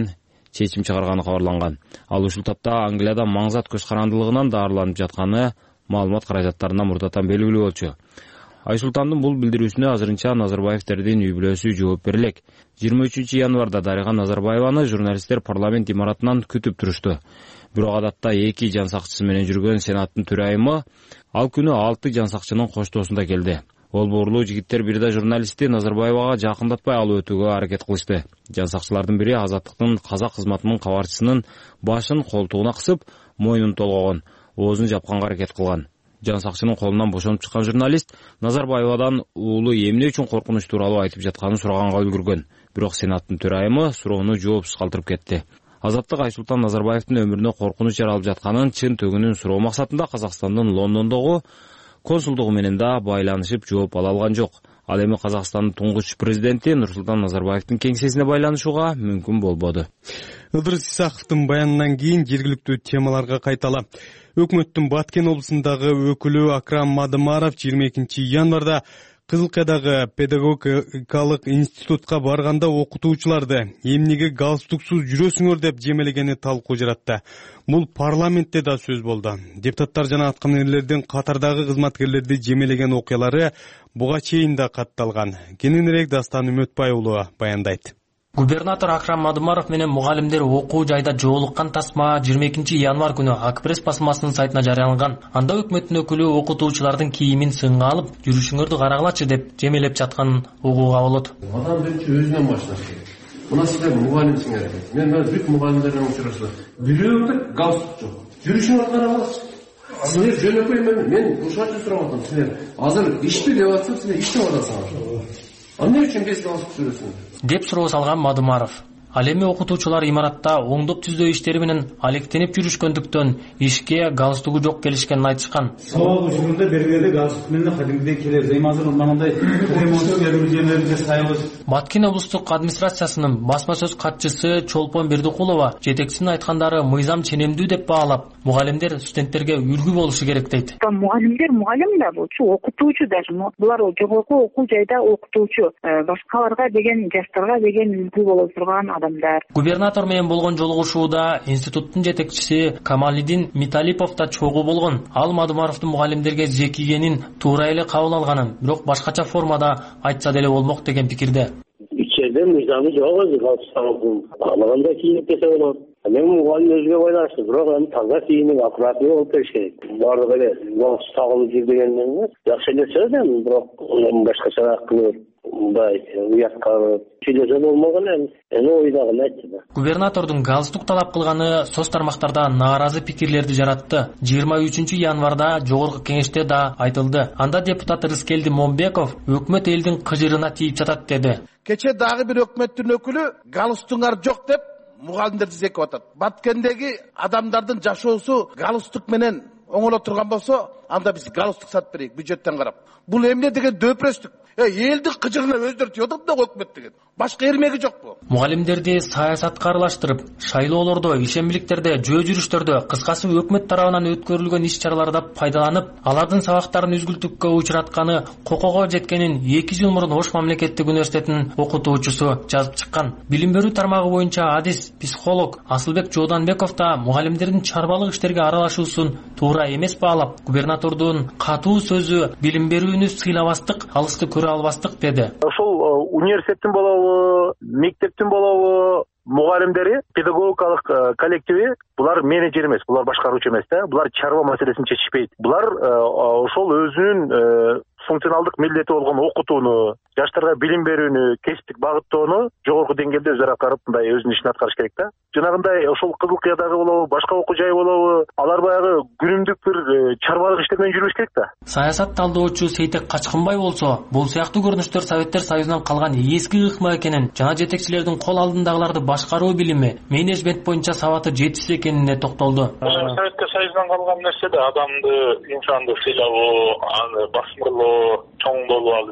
чечим чыгарганы кабарланган. Ал ушул тапта Англияда маңзат көз карандылыгынан дарыланып жатканы маалымат каражаттарына мурдатан белгилүү болчу. Айсултандын бул билдирүүсүнө азырынча Назарбаевтердин үй бүлөсү жооп бере элек. жыйырма үчүнчү январда Дарига Назарбаеваны журналисттер парламент имаратынан күтүп турушту. Бирок адатта эки жан сакчысы менен жүргөн Сенаттын төрайымы ал күнү алты жан сакчынын коштоосунда келди. Олбоорлуу жигиттер бир да журналистти Назарбаевага жакындатпай алып өтүүгө аракет кылышты. Жан сакчылардын бири Азаттыктын казак кызматынын кабарчысынын башын колтугуна кысып, мойнун толгогон, оозун жапканга аракет кылган. Жан сакчынын колунан бошонуп чыккан журналист Назарбаевадан уулу эмне үчүн коркунуч тууралуу айтып жатканын сураганга үлгүргөн. Бирок Сенаттын төрайымы суроону жоопсуз калтырып кетти. Азаттык Айсултан Назарбаевдин өмүрүнө коркунуч жаралып жатканын чын төгүнүн суроо максатында Казакстандын Лондондогу консулдугу менен да байланышып жооп ала алган жок. Ал эми Казакстандын туңгуч президенти Нурсултан Назарбаевдин кеңсесине байланышууга мүмкүн болбоду. Ыдырыс Исаковдун баянынан кийин жергиликтүү темаларга кайталы. Өкмөттүн Баткен облусундагы өкүлү Акрам Мадымаров жыйырма экинчи январда Кызылкайдагы педагогикалык институтка барганда окутуучуларды эмнеге галстуксуз жүрөсүңөр деп жемелегени талкуу жаратты. Бул парламентте да сөз болду. Депутаттар жана аткаминерлердин катардагы кызматкерлерди жемелеген окуялары буга чейин да катталган. Кененирээк Дастан Үмөтбай уулу баяндайт. Губернатор Акрам Мадымаров менен мугалимдер окуу жайда жоолуккан тасма жыйырма экинчи январ күнү Акпресс басмасынын сайтына жарыяланган. Анда өкмөттүн өкүлү окутуучулардын кийимин сынга алып, жүрүшүңөрдү карагылачы деп жемелеп жатканын угууга болот. Адам биринчи өзүнөн башташ керек. Мына силер мугалимсиңер. Мен мен бүт мугалимдер менен учурашып, бирөөдө галстук жок. Жүрүшүңөрдү карагылачы. Силер жөнөкөй мен мен ушанча сурап атам. Силер азыр ишти деп атсам, силер иштеп атасыңар. Эмне үчүн без галстук жүрөсүңөр? Деп суроо салган Мадымаров. Ал эми окутуучулар имаратта оңдоп түздөө иштери менен алектенип жүрүшкөндүктөн ишке галстугу жок келишкенин айтышкан. Сабак учурунда бергенде галстук менен кадимгидей келер. Эми азыр мындай ремонттук жерлерде сайбыз. Баткен облустук администрациясынын басма сөз катчысы Чолпон Бердикулова жетекчисинин айткандары мыйзам ченемдүү деп баалап, мугалимдер студенттерге үлгү болушу керек дейт. Мугалимдер мугалим да болчу, окутуучу да. Булар жогорку окуу жайда окутуучу, башкаларга деген, жаштарга деген үлгү боло турган адамдар. Губернатор менен болгон жолугушууда институттун жетекчиси Камалидин Миталипов да чогуу болгон. Ал Мадымаровдун мугалимдерге жекигенин туура эле кабыл алганын, бирок башкача формада айтса деле болмок деген пикирде. Ичерде мыйзамы жок өзү галстук каалагандай кийинип кете болот. Мен мугалим өзүгө байланыштуу, бирок эми таза кийинип аккуратный болуп бериш керек. Баардыгы эле галстук тагылып жүр дегенден жакшы эле сөз эми, бирок башкачараак кылып, мындай уятка сүйлөсө болмогон эми. Эми ойдагын айтты да. Губернатордун галстук талап кылганы соц тармактарда нааразы пикирлерди жаратты. жыйырма үчүнчү январда жогорку кеңеште да айтылды. Анда депутат Рыскелди Момбеков өкмөт элдин кыжырына тийип жатат деди. Кече дагы бир өкмөттүн өкүлү галстугуңар жок деп мугалимдерди зекип атат. Баткендеги адамдардын жашоосу галстук менен оңоло турган болсо, анда биз галстук сатып берейик бюджеттен карап. Бул эмне деген дөпүрөстүк. Элдин кыжырына өздөрү тийип атат да өкмөт деген. Башка эрмеги жок бу. Мугалимдерди саясатка аралаштырып, шайлоолордо, ишембиликтерде, жөө жүрүштөрдө, кыскасы өкмөт тарабынан өткөрүлгөн иш-чараларда пайдаланып, алардын сабактарын үзгүлтүккө учуратканы кокого жеткенин эки жыл мурун Ош мамлекеттик университетинин окутуучусу жазып чыккан. Билим берүү тармагы боюнча адис, психолог Асылбек Жооданбеков да мугалимдердин чарбалык иштерге аралашуусун туура эмес баалап, губернатордун катуу сөзү билим берүүнү сыйлабастык, алысты көрө албастык деди. Ошол университеттин болобу, мектептин болобу мугалимдери, педагогикалык коллективи, булар менеджер эмес, булар башкаруучу эмес да, булар чарба маселесин чечишпейт. Булар ошол өзүнүн функционалдык милдети болгон окутууну, жаштарга билим берүүнү, кесиптик багыттоону жогорку деңгээлде өзү аткарып, мындай өзүнүн ишин аткарыш керек да. Жанагындай ошол Кызылкыядагы болобу, башка окуу жай болобу, алар баягы күнүмдүк бир чарбалык иштер менен жүрүш керек да. Саясат талдоочу Сейтек Качкынбай болсо, бул сыяктуу көрүнүштөр Советтер Союзунан калган эски ыкма экенин, жана жетекчилердин кол алдындагыларды башкаруу билими, менеджмент боюнча сабаты жетишсиз экенине токтолду. Советтер Союзунан калган нерсе да адамды, инсанды сыйлабоо, аны басмырлоо, чоң болуп алып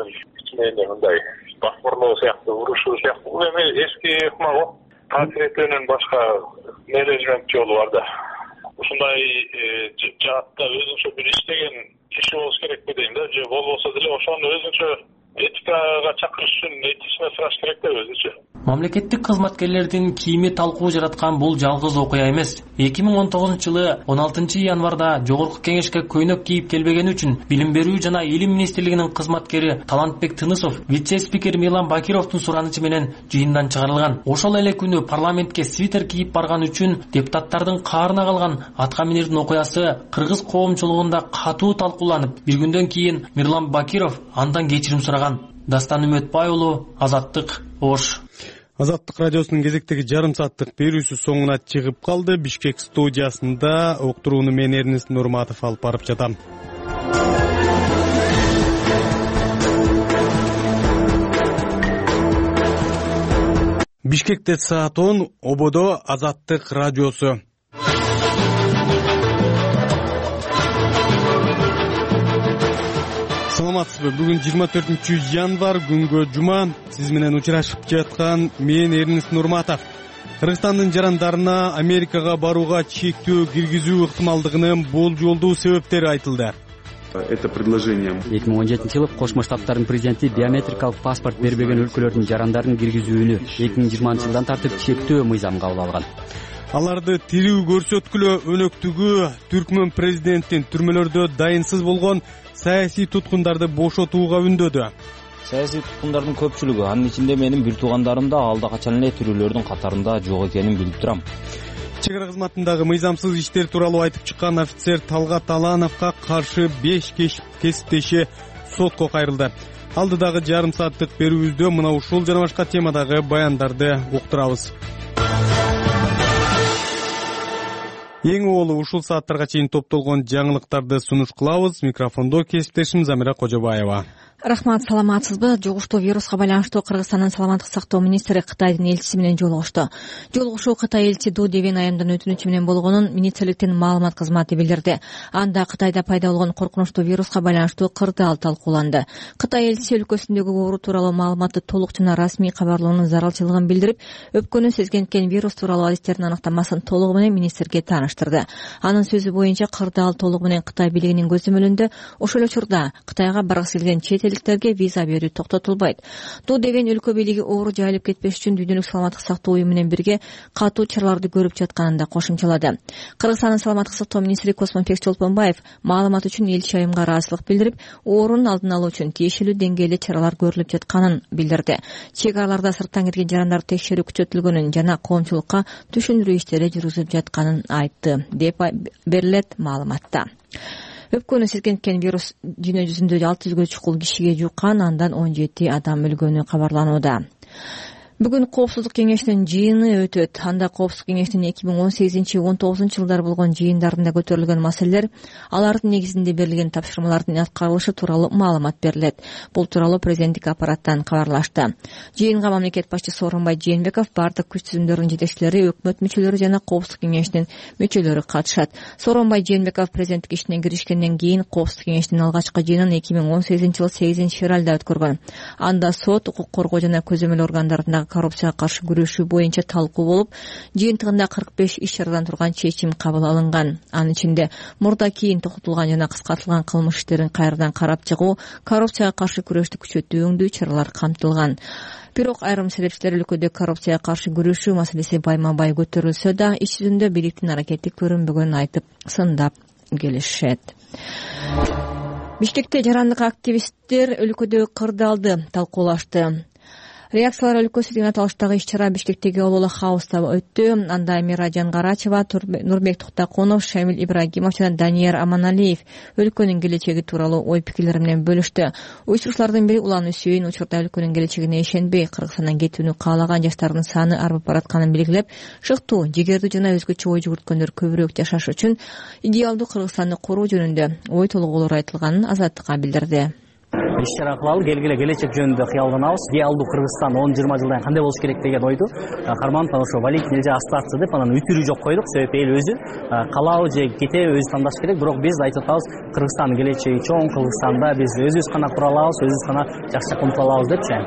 ичинен мындай басмырлоо сыяктуу, урушуу сыяктуу. Бул эми эски ыкма го. Таасир башка менеджмент жолу бар да. Ушундай жаатта өзүнчө бир иштеген киши болуш керекпи дейм да. Же болбосо деле ошону өзүнчө этикага чакырыш үчүн этичме сураш керек да өзүчө. Мамлекеттик кызматкерлердин кийими талкуу жараткан бул жалгыз окуя эмес. эки миң он тогузунчу жылы он алтынчы январда жогорку кеңешке көйнөк кийип келбегени үчүн Билим берүү жана Илим министрлигинин кызматкери Талантбек Тынысов вице-спикер Мирлан Бакировдун суранычы менен жыйындан чыгарылган. Ошол эле күнү парламентке свитер кийип барган үчүн депутаттардын каарына калган атка минердин окуясы кыргыз коомчулугунда катуу талкууланып, бир күндөн кийин Мирлан Бакиров андан кечирим сураган. Дастан Үмөтбай уулу, Азаттык, Ош. Азаттык радиосунун кезектеги жарым сааттык берүүсү соңуна чыгып калды. Бишкек студиясында уктурууну мен Эрнест Нурматов алып барып жатам. Бишкекте саат он, ободо Азаттык радиосу. Саламатсызбы? Бүгүн жыйырма төртүнчү январ, күнгө жума. Сиз менен учурашып жаткан мен Эрнест Нурматов. Кыргызстандын жарандарына Америкага барууга чектөө киргизүү ыктымалдыгынын болжолдуу себептери айтылды. Это предложение. эки миң он жетинчи жылы Кошмо Штаттардын президенти биометрикалык паспорт бербеген өлкөлөрдүн жарандарын киргизүүнү эки миң жыйырманчы жылдан тартып чектөө мыйзам кабыл алган. Аларды тирүү көрсөткүлөө өнөктүгү Түркмөн президенттин түрмөлөрдө дайынсыз болгон саясий туткундарды бошотууга үндөдү. Саясий туткундардын көпчүлүгү, анын ичинде менин бир туугандарым да алда качан эле тирүүлөрдүн катарында жок экенин билип турам. Чек ара кызматындагы мыйзамсыз иштер тууралуу айтып чыккан офицер Талгат Алановго каршы беш кесиптеши сотко кайрылды. Алдыдагы жарым сааттык берүүбүздө мына ушул жана башка темадагы баяндарды уктурабыз. Эң оолу ушул сааттарга чейин топтолгон жаңылыктарды сунуш кылабыз. Микрофондо кесиптешим Замира Кожобаева. Рахмат, саламатсызбы? Жугуштуу вируска байланыштуу Кыргызстандын саламаттык сактоо министри Кытайдын элчиси менен жолугушту. Жолугушуу Кытай элчиси Ду Девен айымдын өтүнүчү менен болгонун министрликтин маалымат кызматы билдирди. Анда Кытайда пайда болгон коркунучтуу вируска байланыштуу кырдаал талкууланды. Кытай элчиси өлкөсүндөгү оору тууралуу маалыматты толук жана расмий кабарлоонун зарылчылыгын билдирип, өпкөнү сезгенткен вирус тууралуу адистердин аныктамасын толугу менен министрге тааныштырды. Анын сөзү боюнча кырдаал толугу менен Кытай бийлигинин көзөмөлүндө, ошол учурда Кытайга баргысы келген чет элдиктерге виза берүү токтотулбайт. Ду Девен өлкө бийлиги оору жайылып кетпеш үчүн дүйнөлүк саламаттык сактоо уюму менен бирге катуу чараларды көрүп жатканын да кошумчалады. Кыргызстандын саламаттык сактоо министри Космонбек Чолпонбаев маалымат үчүн элчи айымга ыраазычылык билдирип, оорунун алдын алуу үчүн тиешелүү деңгээлде чаралар көрүлүп жатканын билдирди. Чек араларда сырттан кирген жарандарды текшерүү күчөтүлгөнүн жана коомчулукка түшүндүрүү иштери жүргүзүлүп жатканын айтты, деп берилет маалыматта. Өпкөнү сезгенткен вирус дүйнө жүзүндө алты жүзгө чукул кишиге жуккан, андан он жети адам өлгөнү кабарланууда. Бүгүн Коопсуздук кеңешинин жыйыны өтөт. Анда Коопсуздук кеңешинин эки миң он сегизинчи он тогузунчу жылдары болгон жыйындарында көтөрүлгөн маселелер, алардын негизинде берилген тапшырмалардын аткарылышы тууралуу маалымат берилет. Бул тууралуу президенттик аппараттан кабарлашты. Жыйынга мамлекет башчысы Сооронбай Жээнбеков, бардык күч түзүмдөрүнүн жетекчилери, өкмөт мүчөлөрү жана Коопсуздук кеңешинин мүчөлөрү катышат. Сооронбай Жээнбеков президенттик ишине киришкенден кийин Коопсуздук кеңешинин алгачкы жыйынын эки миң он сегизинчи жылы сегизинчи февралда өткөргөн. Анда сот, укук коргоо жана көзөмөл органдарындагы коррупцияга каршы күрөшүү боюнча талкуу болуп, жыйынтыгында кырк беш иш чарадан турган чечим кабыл алынган. Анын ичинде мурда кийин токутулган жана кыскартылган кылмыш иштерин кайрадан карап чыгуу, коррупцияга каршы күрөштү күчөтүүңдүү чаралар камтылган. Бирок айрым себепчилер өлкөдө коррупцияга каршы күрөшүү маселеси байма-бай көтөрүлсө да, иш жүзүндө бийликтин аракети көрүнбөгөнүн айтып, сындап келишет. Бишкекте жарандык активисттер өлкөдө кырдаалды талкуулашты. Реакциялар өлкөсү деген аталыштагы иш-чара Бишкектеги Олола Хауста өттү. Анда Миражан Гарачева, Нурбек Туктакунов, Шамил Ибрагимов жана Данияр Аманалиев өлкөнүн келечеги тууралуу ой пикирлери менен бөлүштү. Уюштуруучулардын бири Улан Үсөйүн учурда өлкөнүн келечегине ишенбей, Кыргызстандан кетүүнү каалаган жаштардын саны арбып баратканын белгилеп, шыктуу, жигердүү жана өзгөчө ой жүгүрткөндөр көбүрөөк жашаш үчүн идеалдуу Кыргызстанды коруу жөнүндө ой толгоолор айтылганын Азаттыкка билдирди. Иш-чара кылалы, келгиле келечек жөнүндө кыялданабыз. Идеалдуу Кыргызстан он жыйырма жылдан кандай болуш керек деген ойду карманып, ошо Валентин элже астатсы деп анан үтүрүү жок койдук. Себеби эл өзү калабы же кетеби өзү тандаш керек. Бирок биз айтып атабыз, Кыргызстандын келечеги чоң, Кыргызстанда биз өзүбүз гана тура алабыз, өзүбүз гана жакшы умтула алабыз депчи.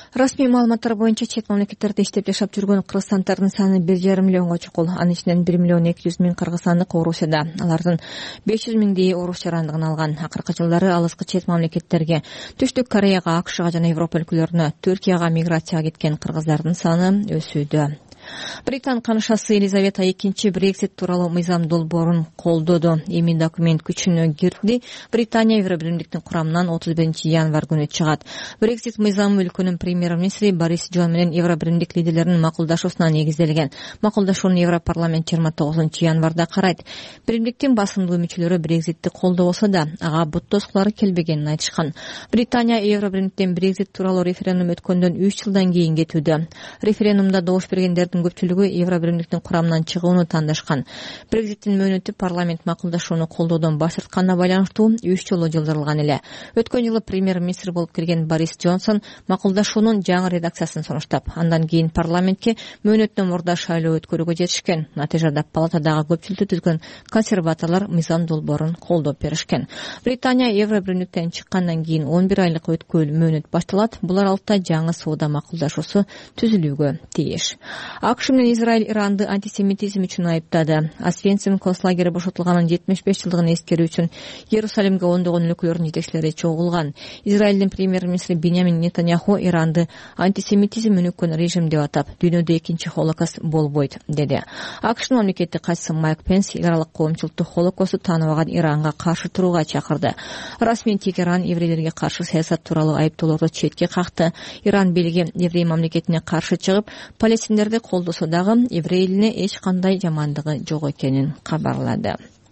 Расмий маалыматтар боюнча чет мамлекеттерде иштеп жашап жүргөн кыргызстандардын саны бир жарым миллионго чукул. Анын ичинен бир миллион эки жүз миң кыргызстандык Орусияда, алардын беш жүз миңдей орус жарандыгын алган. Акыркы жылдары алыскы чет мамлекеттерге, Түштүк Кореяга, АКШга жана Европа өлкөлөрүнө, Түркияга миграцияга кеткен кыргыздардын саны өсүүдө. Британ канышасы Елизавета экинчи Брексит тууралуу мыйзам долбоорун колдоду. Эми документ күчүнө кирди. Британия Евробиримдиктин курамынан отуз биринчи январь күнү чыгат. Брексит мыйзамы өлкөнүн премьер-министри Борис Джонсон менен Евробиримдик лидерлеринин макулдашуусуна негизделген. Макулдашууну Европарламент жыйырма тогузунчу январда карайт. Биримдиктин басымдуу мүчөлөрү Брекситти колдобосо да, ага бут тоскулары келбегенин айтышкан. Британия Евробиримдиктен Брексит тууралуу референдум өткөндөн үч жылдан кийин кетүүдө. Референдумда добуш бергендердин көпчүлүгү Евробиримдиктин курамынан чыгууну тандашкан. Брекситтин мөөнөтү парламент макулдашууну колдоодон баш тартканына байланыштуу үч жолу жылдырылган эле. Өткөн жылы премьер-министр болуп кирген Борис Джонсон макулдашуунун жаңы редакциясын сунуштап, андан кийин парламентке мөөнөттөн мурда шайлоо өткөрүүгө жетишкен. Натыйжада палатадагы көпчүлүктү түзгөн консерваторлор мыйзам долбоорун колдоп беришкен. Британия Евробиримдиктен чыккандан кийин он бир айлык өткөөл мөөнөт башталат. Бул аралыкта жаңы соода макулдашуусу түзүлүүгө тийиш. АКШ менен Израиль Иранды антисемитизм үчүн айыптады. Освенцим концлагери бошотулганын жетимиш беш жылдыгын эскерүү үчүн Иерусалимге ондогон өлкөлөрдүн жетекчилери чогулган. Израилдин премьер-министри Биньямин Нетаньяху Иранды антисемитизм өнүккөн режим деп атап, дүйнөдө экинчи холокост болбойт деди. АКШнын мамлекеттик катчысы Майк Пенс эл аралык коомчулукту холокосту тааныбаган Иранга каршы турууга чакырды. Расмий Тегеран еврейлерге каршы саясат тууралуу айыптоолорду четке какты. Иран бийлиги еврей мамлекетине каршы чыгып, палестиндерди колдосо дагы еврей элине эч кандай жамандыгы жок экенин кабарлады.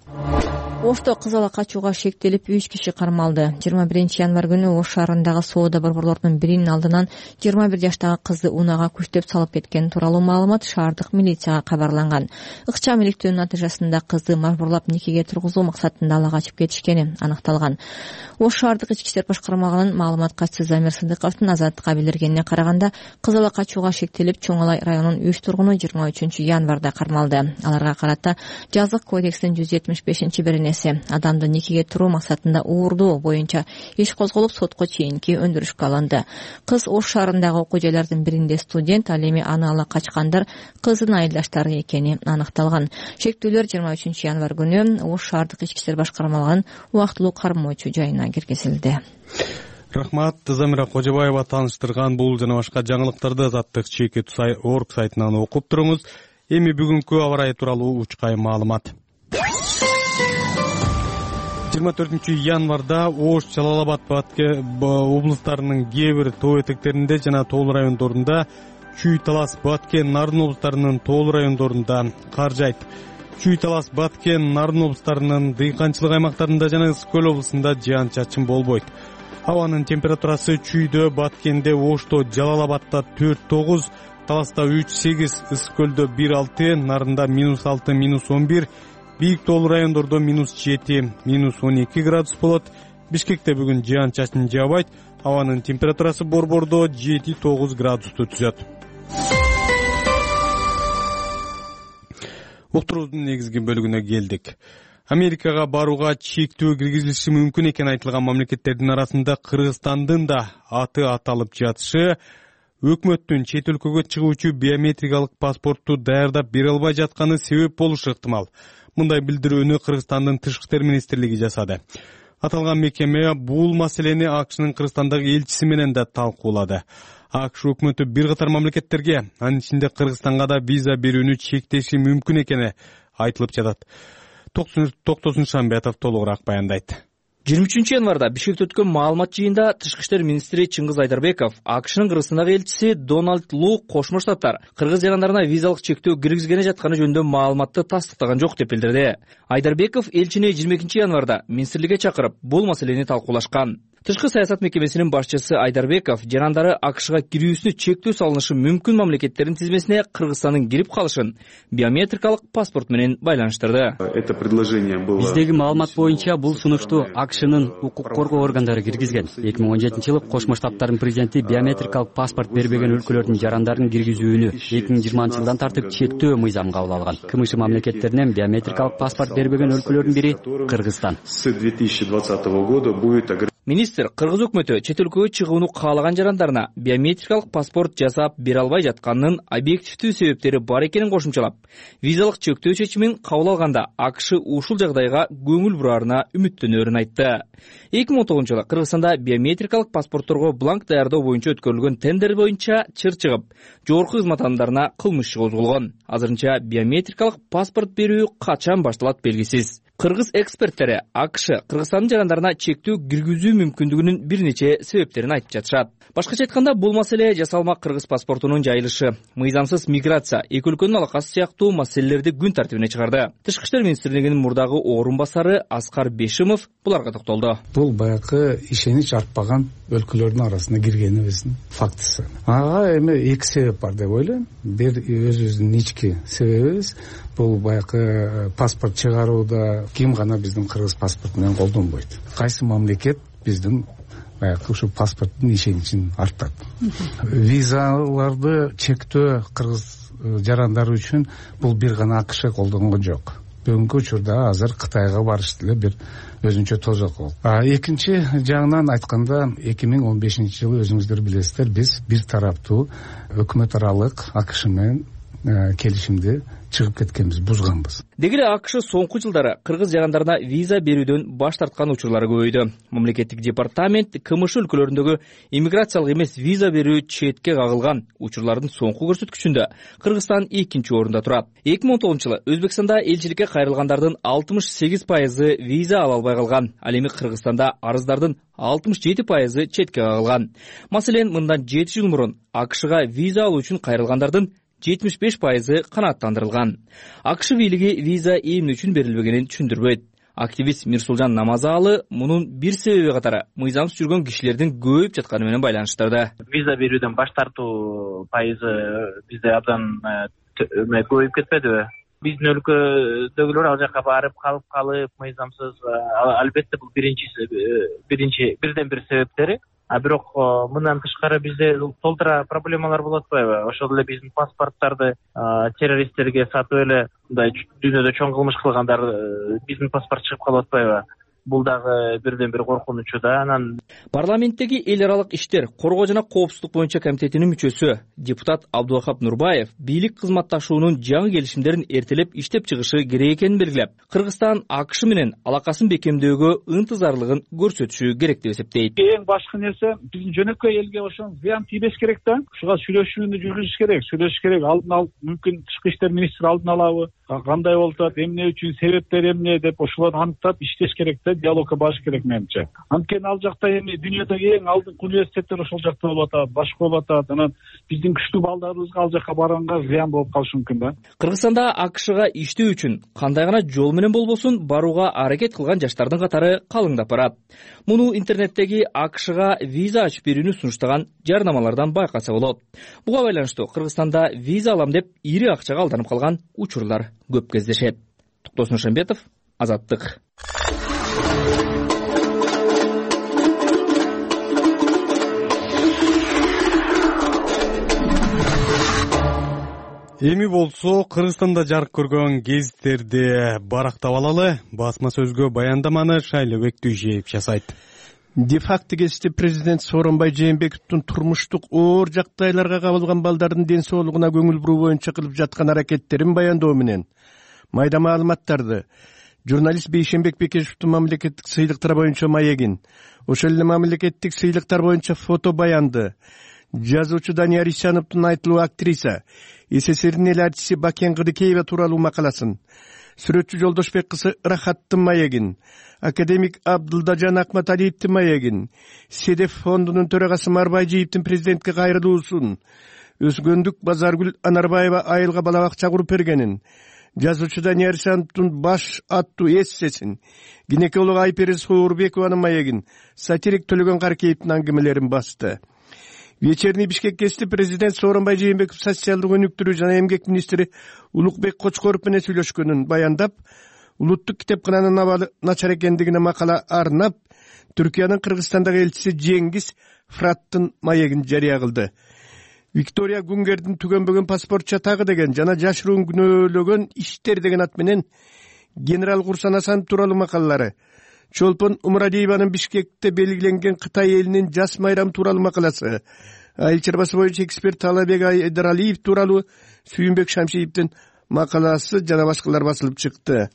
Ошто кыз бала качууга шектелип үч киши кармалды. жыйырма биринчи январь күнү Ош шаарындагы соода борборлордун биринин алдынан жыйырма бир жаштагы кызды унаага күчтөп салып кеткен тууралуу маалымат шаардык милицияга кабарланган. Ыкчам иликтөөнүн натыйжасында кызды мажбурлап никеге тургузуу максатында ала качып кетишкени аныкталган. Ош шаардык ички иштер башкармалыгынын маалымат катчысы Замир Сыдыковдун Азаттыкка билдиргенине караганда, кыз бала качууга шектелип Чоң Алай районунун үч тургуну жыйырма үчүнчү январда кармалды. Аларга карата жазык кодекстин жүз жетимиш бешинчи беренеси адамды никеге туруу максатында уурдоо боюнча иш козголуп сотко чейинки өндүрүшкө алынды. Кыз Ош шаарындагы окуу жайлардын биринде студент, ал эми аны ала качкандар кыздын айылдаштары экени аныкталган. Шектүүлөр жыйырма үчүнчү январь күнү Ош шаардык ички иштер башкармалыгынын убактылуу кармоочу жайына киргизилди. Рахмат, Замира Кожобаева тааныштырган бул жана башка жаңылыктарды Азаттык чекит орг сайтынан окуп туруңуз. Эми бүгүнкү аба ырайы тууралуу учкай маалымат. жыйырма төртүнчү январда Ош, Жалал-Абад, Баткен облустарынын кээ бир тоо этектеринде жана тоолуу райондорунда, Чүй, Талас, Баткен, Нарын облустарынын тоолуу райондорунда кар жайт. Чүй, Талас, Баткен, Нарын облустарынын дыйканчылык аймактарында жана Ысык көл облусунда жаан-чачын болбойт. Абанын температурасы Чүйдө, Баткенде, Ошто, Жалал-Абадта төрт тогуз, Таласта үч сегиз, Ысык көлдө бир алты, Нарында минус алты, минус он бир, бийик тоолуу райондордо минус жети, минус он эки градус болот. Бишкекте бүгүн жаан-чачын жаабайт. Абанын температурасы Борбордо жети тогуз градусту түзөт. Уктуруубуздун негизги бөлүгүнө келдик. Америкага барууга чектөө киргизилиши мүмкүн экен айтылган мамлекеттердин арасында Кыргызстандын да аты аталып жатышы өкмөттүн чет өлкөгө чыгуучу биометрикалык паспортту даярдап бере албай жатканы себеп болушу ыктымал. Мындай билдирүүнү Кыргызстандын Тышкы иштер министрлиги жасады. Аталган мекеме бул маселени АКШнын Кыргызстандагы элчиси менен да талкуулады. АКШ өкмөтү бир катар мамлекеттерге, анын ичинде Кыргызстанга да виза берүүнү чектеши мүмкүн экени айтылып жатат. Токтосун Шамбетов толугураак баяндайт. жыйырма үчүнчү январда Бишкекте өткөн маалымат жыйында Тышкы иштер министри Чыңгыз Айдарбеков АКШнын Кыргызстандагы элчиси Дональд Лу Кошмо Штаттар кыргыз жарандарына визалык чектөө киргизгене жатканы жөнүндө маалыматты тастыктаган жок деп билдирди. Айдарбеков элчини жыйырма экинчи январда министрликке чакырып, бул маселени талкуулашкан. Тышкы саясат мекемесинин башчысы Айдарбеков жарандары АКШга кирүүсүнө чектөө салынышы мүмкүн мамлекеттердин тизмесине Кыргызстандын кирип калышын биометрикалык паспорт менен байланыштырды. Это предложение было. Биздеги маалымат боюнча бул сунушту АКШнын укук коргоо органдары киргизген. эки миң он жетинчи жылы Кошмо Штаттардын президенти биометрикалык паспорт бербеген өлкөлөрдүн жарандарын киргизүүнү эки миң жыйырманчы жылдан тартып чектөө мыйзам кабыл алган. КМШ мамлекеттеринен биометрикалык паспорт бербеген өлкөлөрдүн бири Кыргызстан. С две тысячи двадцатого года будет Министр кыргыз өкмөтү чет өлкөгө чыгууну каалаган жарандарына биометрикалык паспорт жасап бере албай жатканынын объективдүү себептери бар экенин кошумчалап, визалык чектөө чечимин кабыл алганда АКШ ушул жагдайга көңүл бураарына үмүттөнөрүн айтты. эки миң он тогузунчу жылы Кыргызстанда биометрикалык паспортторго бланк даярдоо боюнча өткөрүлгөн тендер боюнча чыр чыгып, жогорку кызмат адамдарына кылмыш иши козголгон. Азырынча биометрикалык паспорт берүү качан башталат белгисиз. Кыргыз эксперттери АКШ Кыргызстандын жарандарына чектөө киргизүү мүмкүндүгүнүн бир нече себептерин айтып жатышат. Башкача айтканда, бул маселе жасалма кыргыз паспортунун жайылышы, мыйзамсыз миграция, эки өлкөнүн алакасы сыяктуу маселелерди күн тартибине чыгарды. Тышкы иштер министрлигинин мурдагы орун басары Аскар Бешимов буларга токтолду. Бул баягы ишенич артпаган өлкөлөрдүн арасына киргенибиздин фактысы. Ага эми эки себеп бар деп ойлойм. Бир өзүбүздүн ички себебибиз бул баягы паспорт чыгарууда ким гана биздин кыргыз паспорту менен колдонбойт. Кайсы мамлекет биздин баягы ушу паспорттун ишеничин артат. Визаларды чектөө кыргыз жарандары үчүн бул бир гана АКШ колдонгон жок. Бүгүнкү учурда азыр Кытайга барыш деле бир өзүнчө тозок болду. А экинчи жагынан айтканда, эки миң он бешинчи жылы өзүңүздөр билесиздер, биз бир тараптуу өкмөт аралык АКШ менен келишимди чыгып кеткенбиз, бузганбыз. Деги эле АКШ соңку жылдары кыргыз жарандарына виза берүүдөн баш тарткан учурлары көбөйдү. Мамлекеттик департамент КМШ өлкөлөрүндөгү иммиграциялык эмес виза берүү четке кагылган учурлардын соңку көрсөткүчүндө Кыргызстан экинчи орунда турат. эки миң он тогузунчу жылы Өзбекстанда элчиликке кайрылгандардын алтымыш сегиз пайызы виза ала албай калган. Ал эми Кыргызстанда арыздардын алтымыш жети пайызы четке кагылган. Маселен, мындан жети жыл мурун АКШга виза алуу үчүн кайрылгандардын жетимиш беш пайызы канааттандырылган. АКШ бийлиги виза эмне үчүн берилбегенин түшүндүрбөйт. Активист Мирсулжан Намазалы мунун бир себеби катары мыйзамсыз жүргөн кишилердин көбөйүп жатканы менен байланыштырды. Виза берүүдөн баш тартуу пайызы бизде абдан көбөйүп кетпедиби? Биздин өлкөдөгүлөр ал жака барып калып калып мыйзамсыз, албетте бул биринчиси биринчи бирден бир себептери. А бирок мындан тышкары бизде толтура проблемалар болот атпайбы? Ошол эле биздин паспорттарды террористтерге сатып эле мындай дүйнөдө чоң кылмыш кылгандар биздин паспорт чыгып калып атпайбы? Бул дагы бирден бир коркунучу да. Анан парламенттеги эл аралык иштер, коргоо жана коопсуздук боюнча комитетинин мүчөсү депутат Абдулвахап Нурбаев бийлик кызматташуунун жаңы келишимдерин эртелеп иштеп чыгышы керек экенин белгилеп, Кыргызстан АКШ менен алакасын бекемдөөгө ынтызарлыгын көрсөтүшү керек деп эсептейт. Эң башкы нерсе биздин жөнөкөй элге ошо зыян тийбеш керек да. Ушуга сүйлөшүүнү жүргүзүш керек, сүйлөшүш керек. Алдын алып, мүмкүн тышкы иштер министри алдын алабы, кандай болуп атат, эмне үчүн, себептери эмне деп ошолорду аныктап иштеш керек да. Диалогко баш керек менимче. Анткени ал жакта эми дүйнөдөгү эң алдыңкы университеттер ошол жакта болуп атат, башка болуп атат. Анан биздин күчтүү балдарыбызга ал жака барганга зыян болуп калышы мүмкүн да. Кыргызстанда АКШга иштөө үчүн кандай гана жол менен болбосун барууга аракет кылган жаштардын катары калыңдап барат. Муну интернеттеги АКШга виза ачып берүүнү сунуштаган жарнамалардан байкаса болот. Буга байланыштуу Кыргызстанда виза алам деп ири акчага алданып калган учурлар көп кездешет. Токтосун Шамбетов, Азаттык. Эми болсо Кыргызстанда жарык көргөн гезиттерди барактап алалы. Басма сөзгө баяндаманы Шайлообек Дүйшеев жасайт. Де-факто кесте президент Сооронбай Жээнбековдун турмуштук оор жагдайларга кабылган балдардын ден соолугуна көңүл буруу боюнча кылып жаткан аракеттерин баяндоо менен майда маалыматтарды журналист Бейшенбек Бекешевдин мамлекеттик сыйлыктар боюнча маегин, ошол эле мамлекеттик сыйлыктар боюнча фото баянды, жазуучу Данияр Исяновдун айтылуу актриса СССРдин эл артиси Бакен Кыдыкеева тууралуу макаласын, сүрөтчү Жолдошбек кызы Рахаттын маегин, академик Абдылдажан Акматалиевдин маегин, Седеф фондунун төрагасы Марбайжиевдин президентке кайрылуусун, Өзгөндүк Базаргүл Анарбаева айылга бала бакча куруп бергенин, жазуучу Данияр Исяновдун баш аттуу эссесин, гинеколог Айпериз Суурбекованын маегин, сатирик Төлөгөн Каркеевдин аңгемелерин басты. Вечерний Бишкек кести президент Сооронбай Жээнбеков социалдык өнүктүрүү жана эмгек министри Улукбек Кочкоров менен сүйлөшкөнүн баяндап, улуттук китепкананын абалы начар экендигине макала арнап, Түркиянын Кыргызстандагы элчиси Жеңгиз Фраттын маегин жарыя кылды. Виктория Гунгердин түгөнбөгөн паспорт чатагы деген жана жашыруун күнөөлөгөн иштер деген ат менен генерал Курсан Асанов тууралуу макалалары, Чолпон Умурадиеванын Бишкекте белгиленген Кытай элинин жас майрамы тууралуу макаласы, айыл чарбасы боюнча эксперт Талабек Айдаралиев тууралуу Сүйүнбек Шамшиевдин макаласы жана башкалар басылып чыкты.